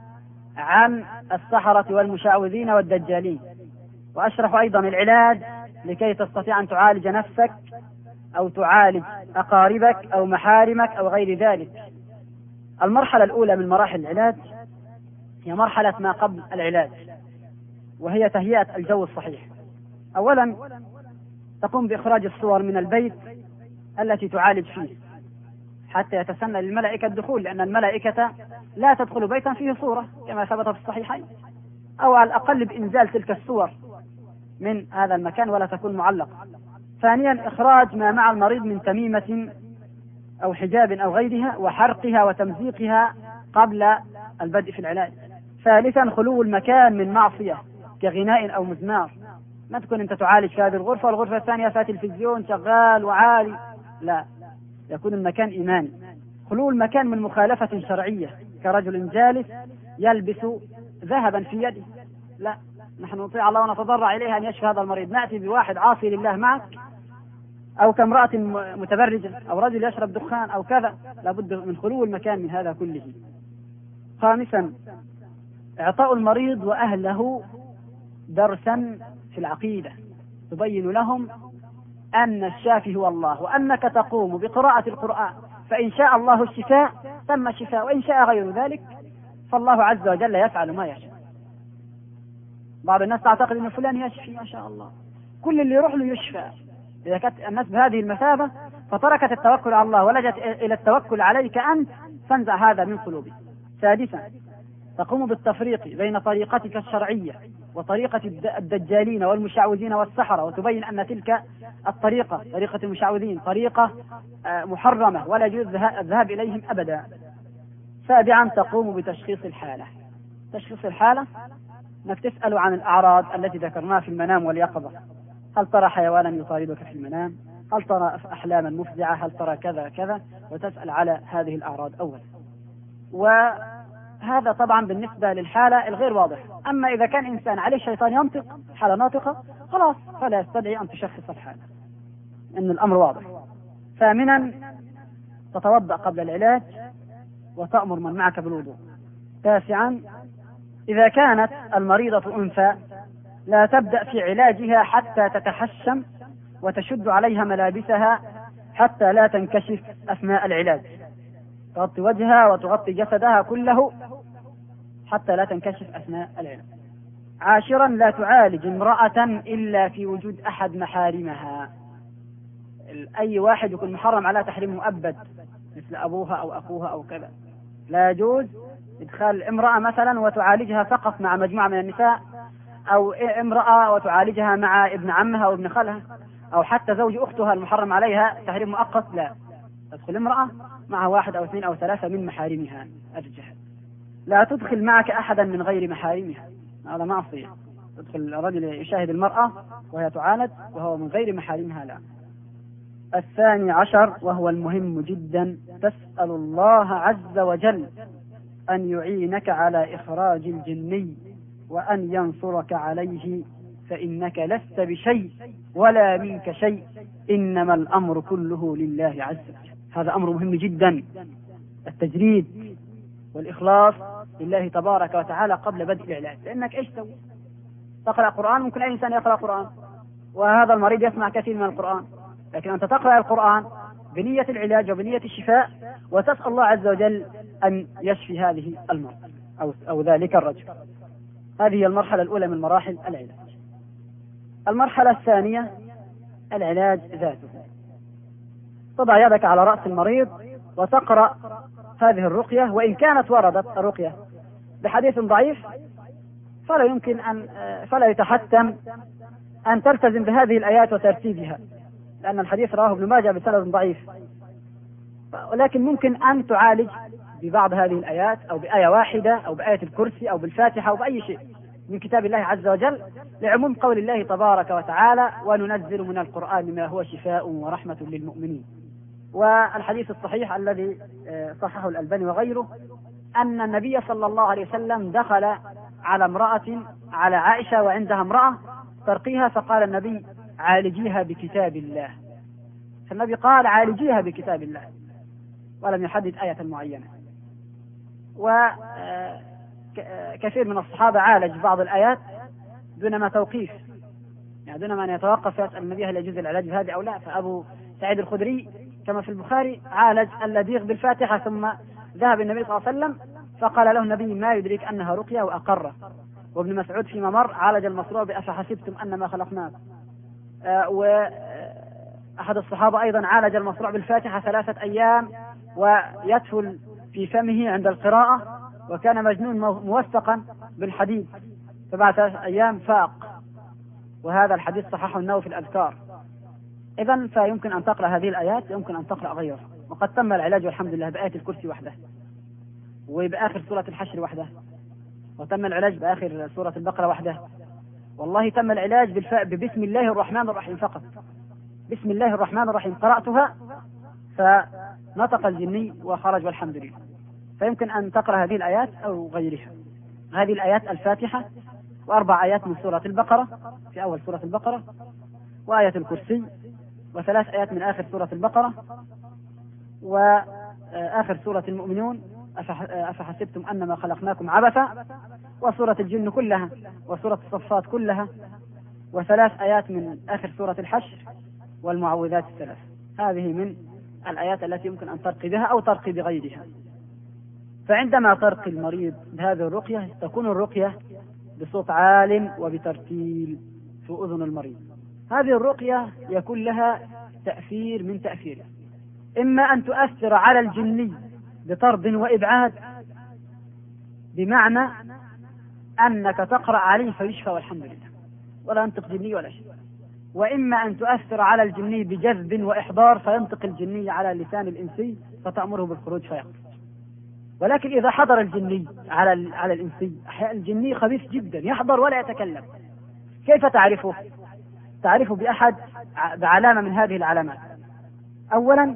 عن السحرة والمشعوذين والدجالين، وأشرح أيضا العلاج لكي تستطيع أن تعالج نفسك أو تعالج أقاربك أو محارمك أو غير ذلك. المرحلة الأولى من مراحل العلاج هي مرحلة ما قبل العلاج، وهي تهيئة الجو الصحيح. أولا تقوم بإخراج الصور من البيت التي تعالج فيه حتى يتسنى للملائكة الدخول، لأن الملائكة لا تدخل بيتا فيه صورة كما ثبت في الصحيحين، أو على الأقل بإنزال تلك الصور من هذا المكان ولا تكون معلقة. ثانيا إخراج ما مع المريض من تميمة أو حجاب أو غيرها وحرقها وتمزيقها قبل البدء في العلاج. ثالثا خلو المكان من معصية كغناء أو مزمار، ما تكون أنت تعالج في هذه الغرفة والغرفة الثانية فيها تلفزيون شغال وعالي، لا، يكون المكان إيماني. خلو المكان من مخالفة شرعية كرجل جالس يلبس ذهبا في يده، لا، نحن نطيع الله ونتضرع إليه أن يشفي هذا المريض. نأتي بواحد عاصي لله معك، أو كامرأة متبرجة أو رجل يشرب دخان أو كذا، لابد من خلو المكان من هذا كله. خامسا إعطاء المريض وأهله درسا في العقيدة تبين لهم أن الشافي هو الله، وأنك تقوم بقراءة القرآن فإن شاء الله الشفاء تم الشفاء، وإن شاء غير ذلك فالله عز وجل يفعل ما يشاء. بعض الناس تعتقد أن فلان يشفي، ما شاء الله كل اللي يروح له يشفى. إذا كانت الناس بهذه المثابة فتركت التوكل على الله ولجت إلى التوكل عليك أنت، فانزع هذا من قلوبك. سادسا، تقوم بالتفريق بين طريقتك الشرعية وطريقة الدجالين والمشعوذين والسحرة، وتبين أن تلك الطريقة طريقة المشعوذين طريقة محرمة ولا يجوز الذهاب إليهم أبدا. سابعا، تقوم بتشخيص الحالة. تشخيص الحالة أنك تسأل عن الأعراض التي ذكرناها في المنام واليقظة. هل ترى حيوانا يطاردك في المنام؟ هل ترى أحلاما مفزعة؟ هل ترى كذا كذا؟ وتسأل على هذه الأعراض أولا. وهذا طبعا بالنسبة للحالة الغير واضح. أما إذا كان إنسان عليه شيطان ينطق حالة ناطقة خلاص فلا يستدعي أن تشخص الحالة، إن الأمر واضح. ثامنا، تتوضأ قبل العلاج وتأمر من معك بالوضوء. تاسعا، إذا كانت المريضة أنثى لا تبدأ في علاجها حتى تتحشم وتشد عليها ملابسها حتى لا تنكشف أثناء العلاج، تغطي وجهها وتغطي جسدها كله حتى لا تنكشف أثناء العلاج. عاشرا، لا تعالج امرأة إلا في وجود أحد محارمها. أي واحد يكون محرم على تحريم مؤبد مثل أبوها أو أخوها أو كذا، لا يجوز إدخال امرأة مثلا وتعالجها فقط مع مجموعة من النساء، أو امرأة وتعالجها مع ابن عمها أو ابن خالها، أو حتى زوج أختها المحرم عليها تحريم مؤقت. لا، تدخل امرأة مع واحد أو اثنين أو ثلاثة من محارمها الرجال. لا تدخل معك أحدا من غير محارمها، هذا معصية. تدخل الرجل يشاهد المرأة وهي تعاند وهو من غير محارمها. لا. الثاني عشر وهو المهم جدا، تسأل الله عز وجل أن يعينك على إخراج الجني وأن ينصرك عليه، فإنك لست بشيء ولا منك شيء، إنما الأمر كله لله عز وجل. هذا أمر مهم جدا، التجريد والإخلاص لله تبارك وتعالى قبل بدء العلاج. لأنك إيش تسوي؟ تقرأ قرآن، ممكن أي إنسان يقرأ قرآن وهذا المريض يسمع كثير من القرآن، لكن أنت تقرأ القرآن بنية العلاج وبنية الشفاء وتسأل الله عز وجل أن يشفي هذه المرض أو, أو ذلك الرجل. هذه هي المرحلة الأولى من مراحل العلاج. المرحلة الثانية العلاج ذاته. تضع يدك على رأس المريض وتقرأ هذه الرقية، وإن كانت وردت الرقية بحديث ضعيف فلا يمكن أن فلا يتحتم أن تلتزم بهذه الآيات وترتيبها، لأن الحديث رواه ابن ماجه بسند ضعيف، ولكن ممكن أن تعالج ببعض هذه الآيات أو بآية واحدة أو بآية الكرسي أو بالفاتحة أو بأي شيء من كتاب الله عز وجل، لعموم قول الله تبارك وتعالى: وننزل من القرآن ما هو شفاء ورحمة للمؤمنين. والحديث الصحيح الذي صححه الألباني وغيره أن النبي صلى الله عليه وسلم دخل على امرأة على عائشة وعندها امرأة ترقيها، فقال النبي: عالجيها بكتاب الله. فالنبي قال: عالجيها بكتاب الله، ولم يحدد آية معينة. وكثير من الصحابة عالج بعض الآيات دون ما توقيف، يعني دون ما أن يتوقف يسأل النبي هل يجوز العلاج بهذه أو لا. فأبو سعيد الخدري كما في البخاري عالج اللديغ بالفاتحة، ثم ذهب النبي صلى الله عليه وسلم فقال له النبي: ما يدريك أنها رقية، وأقره. وابن مسعود فيما مر عالج المصروع بأفحسبتم أنما خلقناكم. آه وأحد الصحابة أيضا عالج المصروع بالفاتحة ثلاثة أيام ويدفل في فمه عند القراءة، وكان مجنون موثقا بالحديد، فبعد ثلاثة أيام فاق. وهذا الحديث صححه النووي في الأذكار. إذن فيمكن أن تقرأ هذه الآيات، يمكن أن تقرأ غيرها. وقد تم العلاج والحمد لله بآية الكرسي وحده، وبآخر سورة الحشر وحده، وتم العلاج بآخر سورة البقرة وحده. والله تم العلاج بالفاء ببسم الله الرحمن الرحيم فقط. بسم الله الرحمن الرحيم قرأتها فنطق الجني وخرج والحمد لله. فيمكن أن تقرأ هذه الآيات أو غيرها. هذه الآيات: الفاتحة، وأربع آيات من سورة البقرة في أول سورة البقرة، وآية الكرسي، وثلاث آيات من آخر سورة البقرة، وآخر سورة المؤمنون: أفحسبتم أنما خلقناكم عبثا، وسورة الجن كلها، وسورة الصفات كلها، وثلاث آيات من آخر سورة الحشر، والمعوذات الثلاث. هذه من الآيات التي يمكن أن ترقي بها أو ترقي بغيرها. فعندما ترقي المريض بهذه الرقية تكون الرقية بصوت عال وبترتيل في أذن المريض. هذه الرقية يكون لها تأثير من تأثيره، إما أن تؤثر على الجني بطرد وإبعاد، بمعنى أنك تقرأ عليه فيشفى والحمد لله ولا ينطق جني ولا شيء، وإما أن تؤثر على الجني بجذب وإحضار فينطق الجني على لسان الإنسي فتأمره بالخروج فيخرج. ولكن إذا حضر الجني على على الإنسي، أحيانا الجني خبيث جدا يحضر ولا يتكلم، كيف تعرفه؟ تعرفه بأحد بعلامة من هذه العلامات. أولا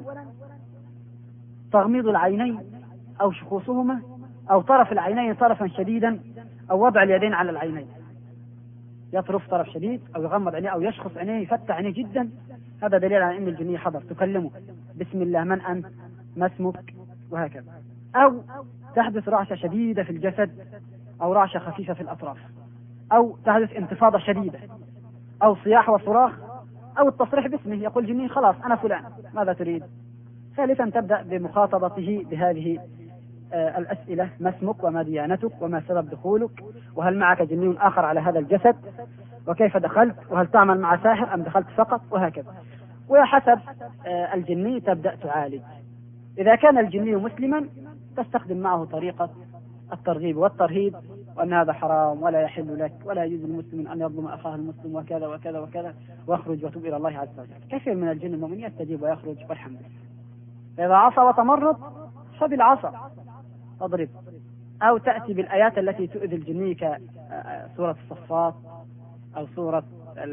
تغميض العينين أو شخوصهما، أو طرف العينين طرفا شديدا، أو وضع اليدين على العينين، يطرف طرف شديد أو يغمض عينيه أو يشخص عينيه يفتح عينيه جدا، هذا دليل على أن الجني حضر. تكلمه بسم الله، من أنت، ما اسمك، وهكذا. أو تحدث رعشة شديدة في الجسد، أو رعشة خفيفة في الأطراف، أو تحدث انتفاضة شديدة، أو صياح وصراخ، أو التصريح باسمه، يقول جني خلاص أنا فلان ماذا تريد. ثالثا تبدأ بمخاطبته بهذه آه الأسئلة: ما اسمك، وما ديانتك، وما سبب دخولك، وهل معك جني آخر على هذا الجسد، وكيف دخلت، وهل تعمل مع ساحر أم دخلت فقط، وهكذا. وحسب آه الجني تبدأ تعالج. إذا كان الجني مسلما تستخدم معه طريقة الترغيب والترهيب، وأن هذا حرام ولا يحل لك ولا يجوز للمسلم أن يظلم أخاه المسلم وكذا وكذا وكذا، واخرج وتوب إلى الله عز وجل. كثير من الجن المؤمن يستجيب ويخرج والحمد لله. فإذا عصى وتمرد فبالعصا اضرب، أو تأتي بالآيات التي تؤذي الجني كسورة الصفات أو سورة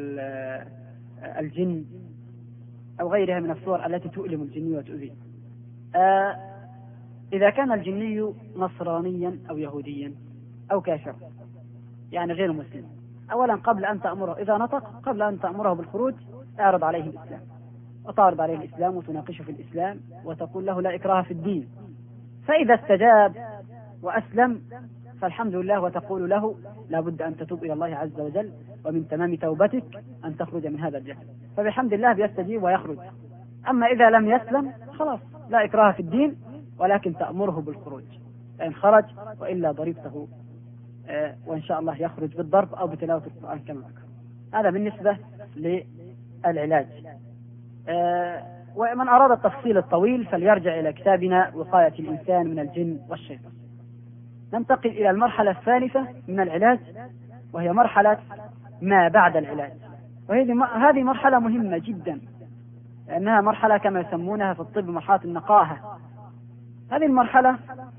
الجن أو غيرها من السور التي تؤلم الجني وتؤذيه. آه إذا كان الجني نصرانيا أو يهوديا أو كافر يعني غير مسلم، أولا قبل أن تأمره إذا نطق قبل أن تأمره بالخروج اعرض عليه الإسلام، وتعرض عليه الإسلام وتناقشه في الإسلام وتقول له لا إكراه في الدين. فإذا استجاب وأسلم فالحمد لله، وتقول له لا بد أن تتوب إلى الله عز وجل، ومن تمام توبتك أن تخرج من هذا الجهل. فبحمد الله بيستجيب ويخرج. أما إذا لم يسلم خلاص لا إكراه في الدين، ولكن تأمره بالخروج، فإن خرج وإلا ضربته، آه وإن شاء الله يخرج بالضرب أو بتلاوة القرآن كما ذكر. هذا بالنسبة للعلاج. آه ومن أراد التفصيل الطويل فليرجع إلى كتابنا وقاية الإنسان من الجن والشيطان. ننتقل إلى المرحلة الثالثة من العلاج، وهي مرحلة ما بعد العلاج. وهذه مرحلة مهمة جدا، لأنها مرحلة كما يسمونها في الطب مرحلة النقاهة. هذه المرحلة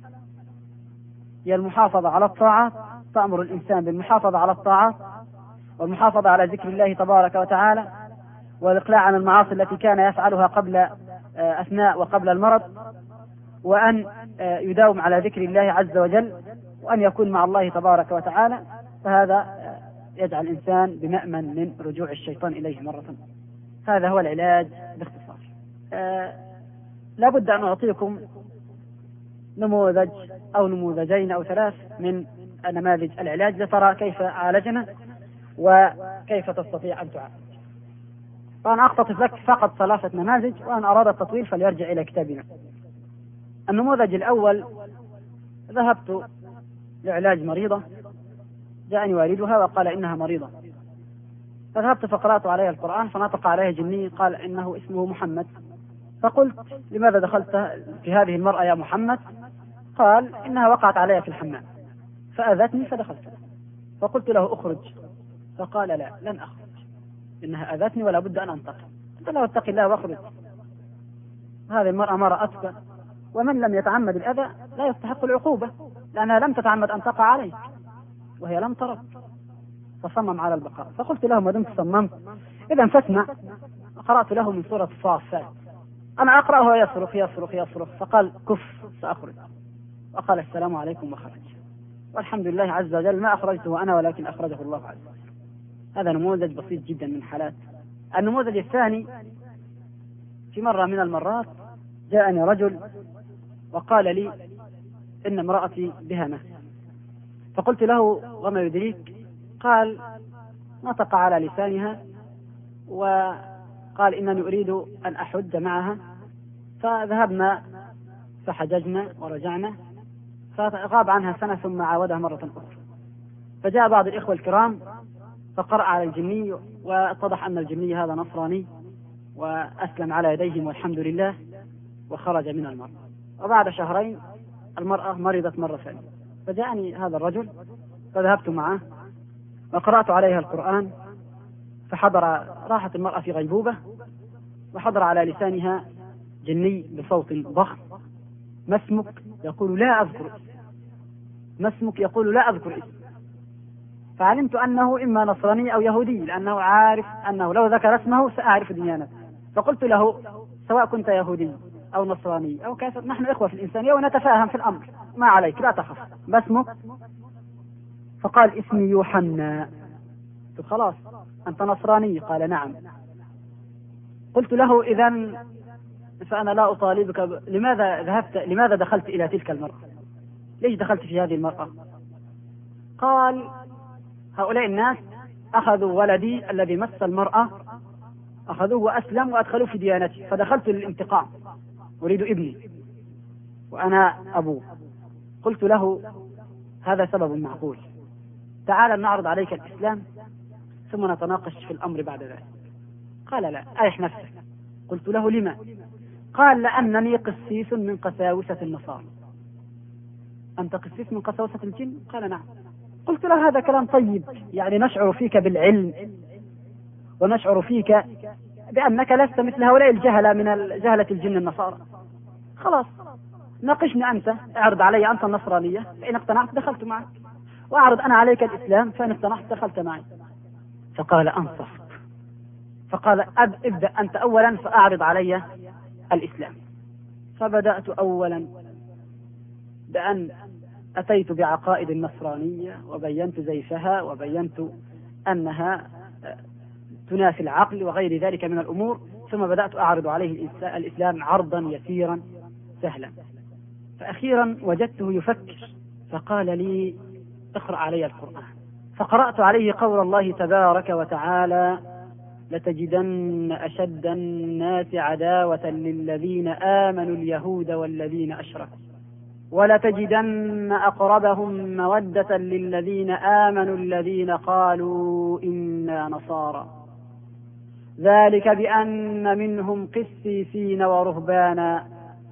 هي المحافظة على الطاعات، تأمر الإنسان بالمحافظة على الطاعات والمحافظة على ذكر الله تبارك وتعالى، والإقلاع عن المعاصي التي كان يفعلها قبل أثناء وقبل المرض، وأن يداوم على ذكر الله عز وجل، وأن يكون مع الله تبارك وتعالى. فهذا يجعل الإنسان بمأمن من رجوع الشيطان إليه مرة. هذا هو العلاج باختصار. آه لابد أن أعطيكم نموذج أو نموذجين أو ثلاث من نماذج العلاج لترى كيف عالجنا وكيف تستطيع أن تعالج. وأنا أقتطف لك فقط ثلاثة نماذج، وأن أراد التطويل فليرجع إلى كتابنا. النموذج الأول: ذهبت لعلاج مريضة، جاءني والدها وقال إنها مريضة، فذهبت فقرأت عليها القرآن فنطق عليها جني قال إنه اسمه محمد. فقلت: لماذا دخلت في هذه المرأة يا محمد؟ قال: إنها وقعت عليها في الحمام فأذتني فدخلت. فقلت له: أخرج. فقال: لا، لن أخرج، إنها أذتني ولا بد أن أنتقل. قلت له: اتق الله واخرج، هذه المرأة ما رأتك، ومن لم يتعمد الأذى لا يستحق العقوبة، لأنها لم تتعمد أن تقع عليك وهي لم ترك. فصمم على البقاء. فقلت له: ما دمت صممت إذا فاسمع. قرأت له من سورة الصافات، أنا أقرأ وهو يصرخ يصرخ يصرخ، فقال: كف سأخرج، وقال: السلام عليكم، وخرج. والحمد لله عز وجل ما أخرجته أنا ولكن أخرجه الله عز وجل. هذا نموذج بسيط جدا من حالات. النموذج الثاني: في مرة من المرات جاءني رجل وقال لي إن امرأتي بها مس. فقلت له: وما يدريك؟ قال: نطق على لسانها وقال إنني أريد أن أحج معها، فذهبنا فحججنا ورجعنا، فغاب عنها سنة ثم عاودها مرة أخرى. فجاء بعض الإخوة الكرام فقرأ على الجني، واتضح أن الجني هذا نصراني، وأسلم على يديهم والحمد لله وخرج من المرأة. وبعد شهرين المرأة مرضت مرة ثانية، فجاءني هذا الرجل فذهبت معه وقرأت عليها القرآن، فحضر راحت المرأة في غيبوبة، وحضر على لسانها جني بصوت ضخم: ما اسمك؟ يقول لا أذكر اسم. ما اسمك؟ يقول لا أذكر اسم. فعلمت أنه إما نصراني أو يهودي، لأنه عارف أنه لو ذكر اسمه سأعرف ديانته. فقلت له: سواء كنت يهودي أو نصراني أو كافر، نحن إخوة في الإنسانية ونتفاهم في الأمر، ما عليك لا تخف. ما اسمك؟ فقال: اسمي يوحنا. قلت: خلاص أنت نصراني؟ قال: نعم. قلت له: إذن فأنا لا أطالبك ب... لماذا ذهبت لماذا دخلت إلى تلك المرأة؟ ليش دخلت في هذه المرأة؟ قال: هؤلاء الناس أخذوا ولدي الذي مس المرأة، أخذوه وأسلم وأدخلوه في ديانتي، فدخلت للانتقام، أريد ابني وأنا أبوه. قلت له: هذا سبب معقول، تعال نعرض عليك الإسلام ثم نتناقش في الأمر بعد ذلك. قال: لا، أرح نفسك. قلت له: لما؟ قال: لأنني قسيس من قساوسة النصارى. أنت قسيس من قساوسة الجن؟ قال: نعم. قلت له: هذا كلام طيب، يعني نشعر فيك بالعلم ونشعر فيك بأنك لست مثل هؤلاء الجهلة من جهلة الجن النصارى. خلاص ناقشني أنت، اعرض علي أنت النصرانية، فإن اقتنعت دخلت معك، وأعرض أنا عليك الإسلام، فإن اقتنعت دخلت معي. فقال: أنصفت. فقال: أب ابدأ أنت أولا فأعرض علي الإسلام. فبدأت أولا بأن أتيت بعقائد النصرانية وبينت زيفها وبينت أنها تنافي العقل وغير ذلك من الأمور، ثم بدأت أعرض عليه الإسلام عرضا يسيرا سهلا. فأخيرا وجدته يفكر، فقال لي: اقرأ علي القرآن. فقرأت عليه قول الله تبارك وتعالى: لتجدن أشد الناس عداوة للذين آمنوا اليهود والذين أشركوا ولتجدن أقربهم مودة للذين آمنوا الذين قالوا إنا نصارى ذلك بأن منهم قسيسين ورهبانا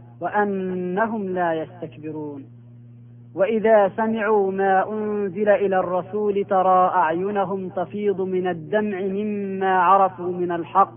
وأنهم لا يستكبرون وإذا سمعوا ما أنزل إلى الرسول ترى أعينهم تفيض من الدمع مما عرفوا من الحق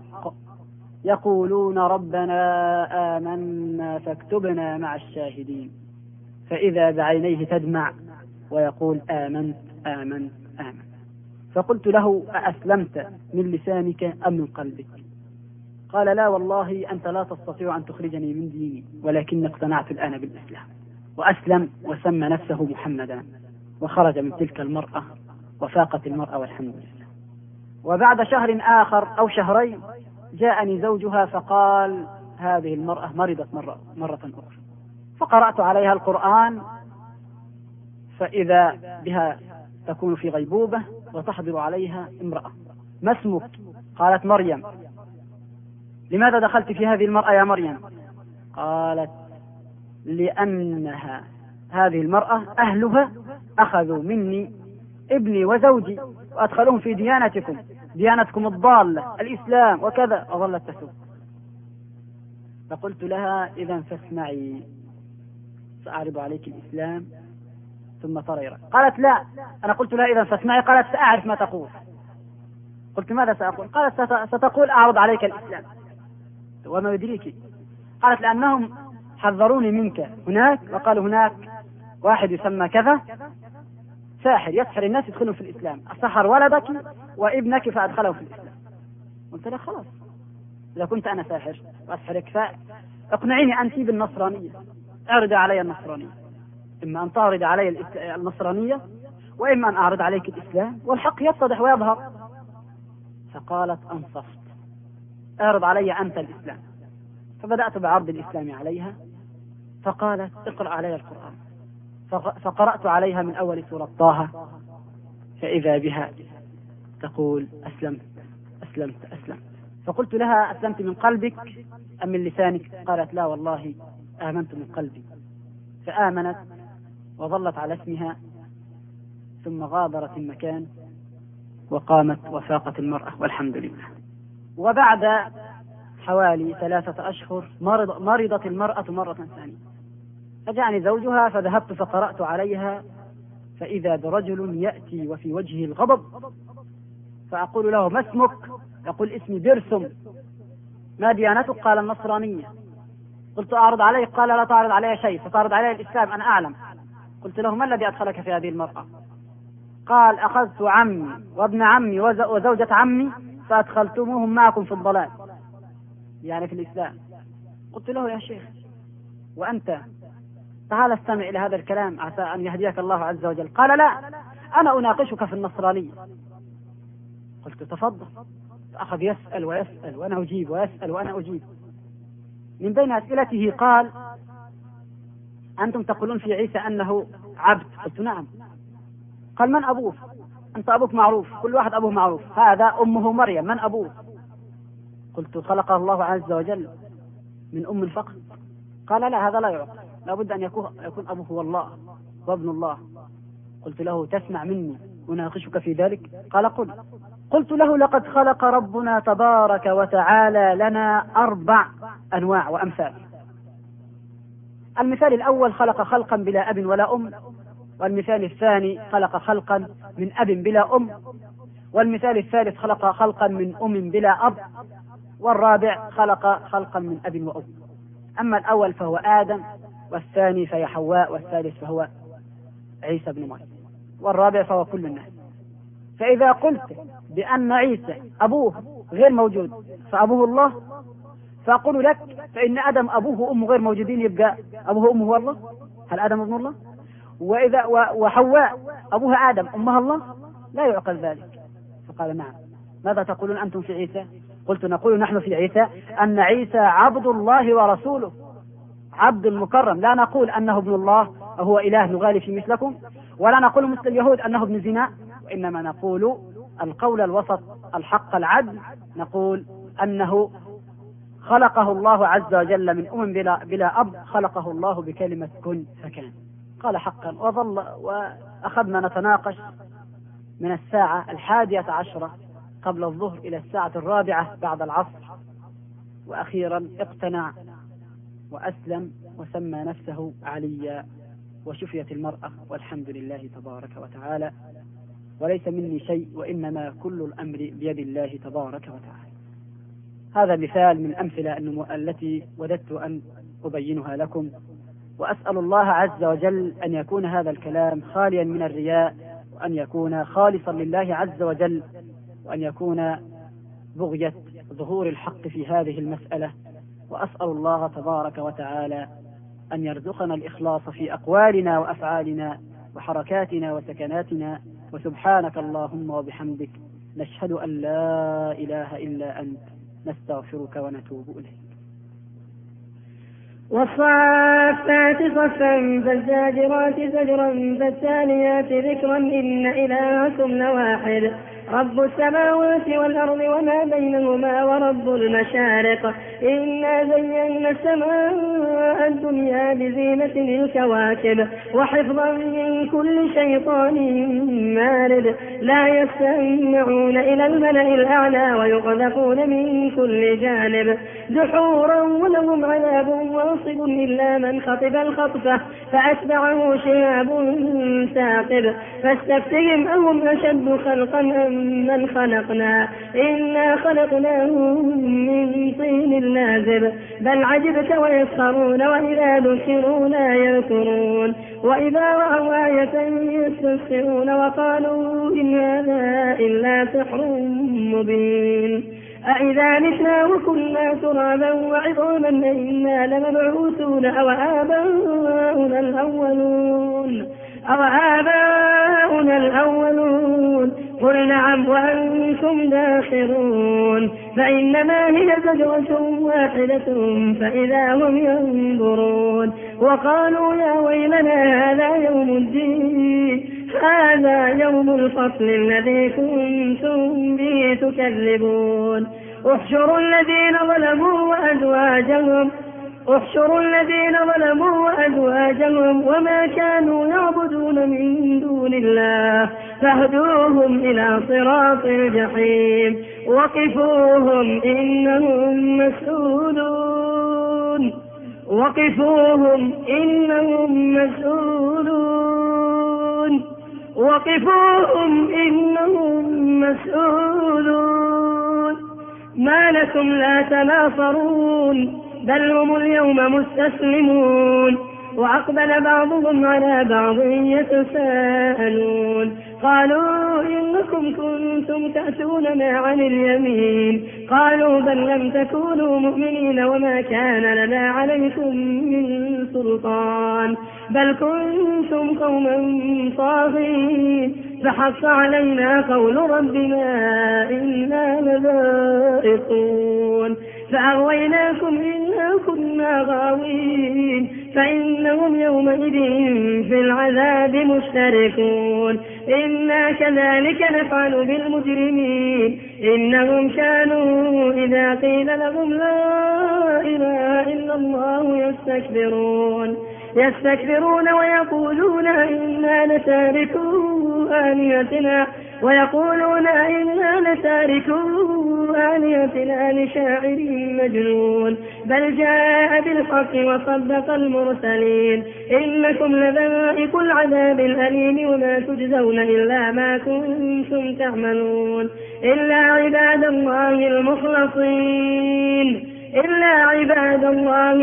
يقولون ربنا آمنا فاكتبنا مع الشاهدين فإذا بعينيه تدمع ويقول آمنت آمنت آمنت. فقلت له: أأسلمت من لسانك أم من قلبك؟ قال: لا والله أنت لا تستطيع أن تخرجني من ديني، ولكن اقتنعت الآن بالإسلام. وأسلم وسمى نفسه محمدا وخرج من تلك المرأة وفاقت المرأة والحمد لله. وبعد شهر آخر أو شهرين جاءني زوجها فقال: هذه المرأة مرضت مرة, مرة أخرى. فقرأت عليها القرآن فإذا بها تكون في غيبوبة وتحضر عليها امرأة: ما اسمك؟ قالت: مريم. لماذا دخلت في هذه المرأة يا مريم؟ قالت: لأنها هذه المرأة أهلها أخذوا مني ابني وزوجي وأدخلوهم في ديانتكم ديانتكم الضالة الإسلام وكذا، وظلت تسوق. فقلت لها: إذن فاسمعي، سأعرض عليك الإسلام ثم ترى. قالت: لا. أنا قلت لها: إذن فاسمعي. قالت: سأعرف ما تقول. قلت: ماذا سأقول؟ قالت: ستقول أعرض عليك الإسلام. وما يدريك؟ قالت: لأنهم حذروني منك هناك وقالوا هناك واحد يسمى كذا ساحر يسحر الناس يدخلوا في الإسلام، أسحر ولدك وابنك فأدخله في الإسلام. قلت له: خلاص إذا كنت أنا ساحر وأسحرك فاقنعيني أنت بالنصرانية، اعرض علي النصرانية، إما أن تعرض علي النصرانية وإما أن أعرض عليك الإسلام والحق يتضح ويظهر. فقالت: أنصفت، اعرض علي أنت الإسلام. فبدأت بعرض الإسلام عليها، فقالت: اقرأ علي القرآن. فقرأت عليها من أول سورة طه فإذا بها تقول: أسلمت أسلمت أسلمت. فقلت لها أسلمت من قلبك أم من لسانك؟ قالت لا والله آمنت من قلبي. فآمنت وظلت على اسمها، ثم غادرت المكان وقامت وفاقت المرأة والحمد لله. وبعد حوالي ثلاثة أشهر مرض مرضت المرأة مرة ثانية، فجاءني زوجها فذهبت فقرأت عليها، فإذا برجل يأتي وفي وجهه الغضب، فأقول له ما اسمك؟ يقول اسمي برسم. ما ديانتك؟ قال النصرانية. قلت أعرض عليك؟ قال لا تعرض علي شيء، ستعرض علي الإسلام أنا أعلم. قلت له ما الذي أدخلك في هذه المرأة؟ قال أخذت عمي وابن عمي وزوجة عمي فأدخلتموهم معكم في الضلال، يعني في الإسلام. قلت له يا شيخ وأنت تعال استمع إلى هذا الكلام عسى أن يهديك الله عز وجل. قال لا أنا أناقشك في النصرانية. قلت تفضل. فأخذ يسأل ويسأل وأنا أجيب ويسأل وأنا أجيب. من بين أسئلته قال أنتم تقولون في عيسى أنه عبد. قلت نعم. قال من أبوه؟ أنت أبوك معروف، كل واحد أبوه معروف، هذا أمه مريم، من أبوه؟ قلت خلقه الله عز وجل من أم فقط. قال لا هذا لا يعقل، لابد أن يكون, يكون أبوه هو الله وابن الله. قلت له تسمع مني أناقشك في ذلك؟ قال قل. قلت له لقد خلق ربنا تبارك وتعالى لنا أربع أنواع وأمثال. المثال الأول خلق خلقا بلا أب ولا أم، والمثال الثاني خلق خلقا من أب بلا أم، والمثال الثالث خلق خلقا من أم بلا أب، والرابع خلق خلقا من أب وأم. أما الأول فهو آدم، والثاني فهي حواء، والثالث فهو عيسى بن مريم، والرابع فهو كل الناس. فإذا قلت بأن عيسى أبوه غير موجود فأبوه الله، فأقول لك فإن آدم أبوه وأمه غير موجودين، يبقى أبوه وأمه هو الله؟ هل آدم ابن الله؟ وإذا وحواء أبوها آدم أمها الله؟ لا يعقل ذلك. فقال نعم. ماذا تقولون أنتم في عيسى؟ قلت نقول نحن في عيسى أن عيسى عبد الله ورسوله، عبد مكرم، لا نقول أنه ابن الله وهو إله نغالي في مثلكم، ولا نقول مثل اليهود أنه ابن زنا، وإنما نقول القول الوسط الحق العدل، نقول أنه خلقه الله عز وجل من أم بلا, بلا أب، خلقه الله بكلمة كن فكان. قال حقا. وظل وأخذنا نتناقش من الساعة الحادية عشرة قبل الظهر إلى الساعة الرابعة بعد العصر، وأخيرا اقتنع وأسلم وسمى نفسه عليا، وشفيت المرأة والحمد لله تبارك وتعالى. وليس مني شيء، وإنما كل الأمر بيد الله تبارك وتعالى. هذا مثال من الأمثلة التي وددت أن أبينها لكم، وأسأل الله عز وجل أن يكون هذا الكلام خاليا من الرياء، وأن يكون خالصا لله عز وجل، وأن يكون بغية ظهور الحق في هذه المسألة. وأسأل الله تبارك وتعالى أن يرزقنا الإخلاص في أقوالنا وأفعالنا وحركاتنا وسكناتنا. وسبحانك اللهم وبحمدك، نشهد أن لا إله إلا أنت، نستغفرك ونتوب إليك. والصافات صفا فالزاجرات زجرا فالتاليات ذكرا إن إلهكم لواحد رب السماوات والأرض وما بينهما ورب المشارق إنا زينا السماء الدنيا بزينة الكواكب وحفظا من كل شيطان مارد لا يستمعون إلى الملأ الأعلى ويقذفون من كل جانب دحورا ولهم عذاب واصب إلا من خطب الخطفة فأتبعه شهاب ثاقب فاستفتهم أهم أشد خلقا أم من خلقنا إنا خلقناهم من طين لازب بل عجبت ويسخرون وإذا ذكروا لا يذكرون وإذا رأوا آية يستسخرون وقالوا إن هذا إلا سحر مبين أإذا متنا وكنا ترابا وعظاما إنا لمبعوثون أو آباؤنا الأولون أو آباؤنا الأولون قل نعم وأنتم داخرون فإنما هي زجرة واحدة فإذا هم ينظرون وقالوا يا ويلنا هذا يوم الدين هذا يوم الفصل الذي كنتم به تكذبون احشروا الذين ظلموا وأزواجهم احشروا الذين ظلموا وأزواجهم وما كانوا يعبدون من دون الله فاهدوهم إلى صراط الجحيم وقفوهم إنهم مسؤولون وقفوهم إنهم مسؤولون وقفوهم إنهم مسؤولون ما لكم لا تناصرون بل هم اليوم مستسلمون وأقبل بعضهم على بعض يتساءلون قالوا إنكم كنتم تأتوننا عن اليمين قالوا بل لم تكونوا مؤمنين وما كان لنا عليكم من سلطان بل كنتم قوما طاغين فحق علينا قول ربنا إنا لذائقون فأغويناكم إنا كنا غاوين فإنهم يومئذ في العذاب مشتركون إنا كذلك نفعل بالمجرمين إنهم كانوا إذا قيل لهم لا إله إلا الله يستكبرون يستكبرون ويقولون إنا لتاركو آلهتنا ويقولون إنا لتاركو آلهتنا لشاعر مجنون بل جاء بالحق وصدق المرسلين إنكم لذائق العذاب الأليم وما تجزون إلا ما كنتم تعملون إلا عباد الله المخلصين إلا عباد الله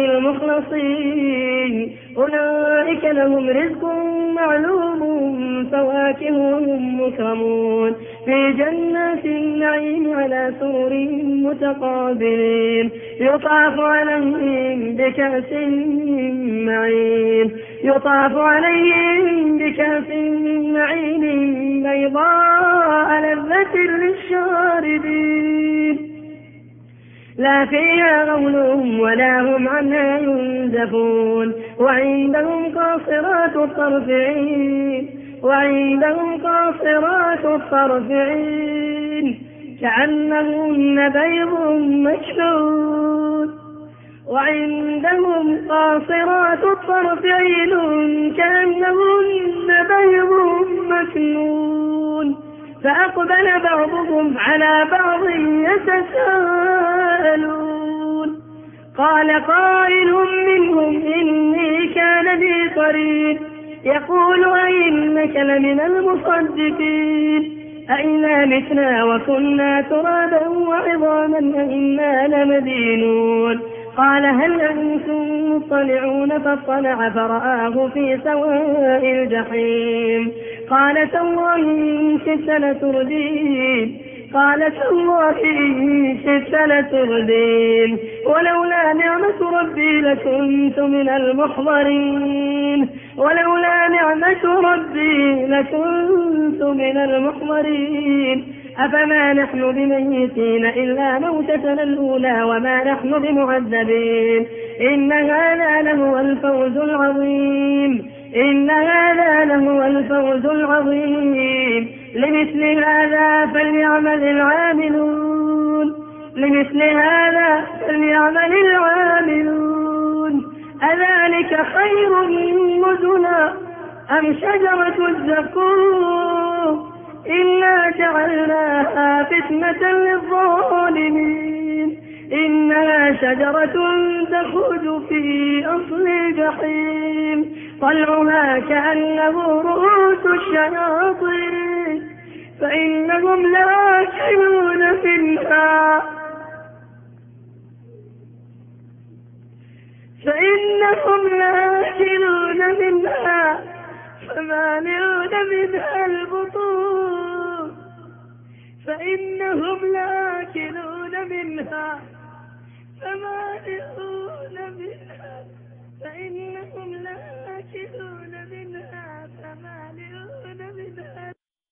المخلصين أولئك لهم رزق معلوم فواكه وهم مكرمون في جنات النعيم على سرر متقابلين يطاف عليهم بكأس من معين يطاف عليهم بكأس من معين بيضاء لذة للشاربين لا فيها غول ولا هم عنها ينزفون وعندهم قاصرات الطرف عين وعندهم قاصرات الطرف عين كأنهن بيض مكنون وعندهم قاصرات الطرف عين كأنهن بيض مكنون فأقبل بعضهم على بعض يتساءلون قال قائل منهم إني كان لي قرين يقول أئنك لمن المصدقين أئنا متنا وكنا ترابا وعظاما أئنا لمدينون قال هل أنتم مطلعون فاطلع فرآه في سواء الجحيم قال تالله إن شئت لتردين قال تالله إن شئت لتردين ولولا نعمة ربي لكنت من المحضرين ولولا نعمة ربي لكنت من المحضرين أفما نحن بميتين إلا موتتنا الأولى وما نحن بمعذبين إن هذا لهو الفوز العظيم إن هذا لهو الفوز العظيم لمثل هذا فليعمل العاملون لمثل هذا فليعمل العاملون أذلك خير نزلا أم شجرة الزقوم إنا جعلناها فتنة للظالمين إنها شجرة تخرج في أصل الجحيم طلعها كأنه رؤوس الشياطين فإنهم لآكلون منها فإنهم لآكلون منها فمالئون منها البطون فإنهم لآكلون منها فمالئون منها فإنهم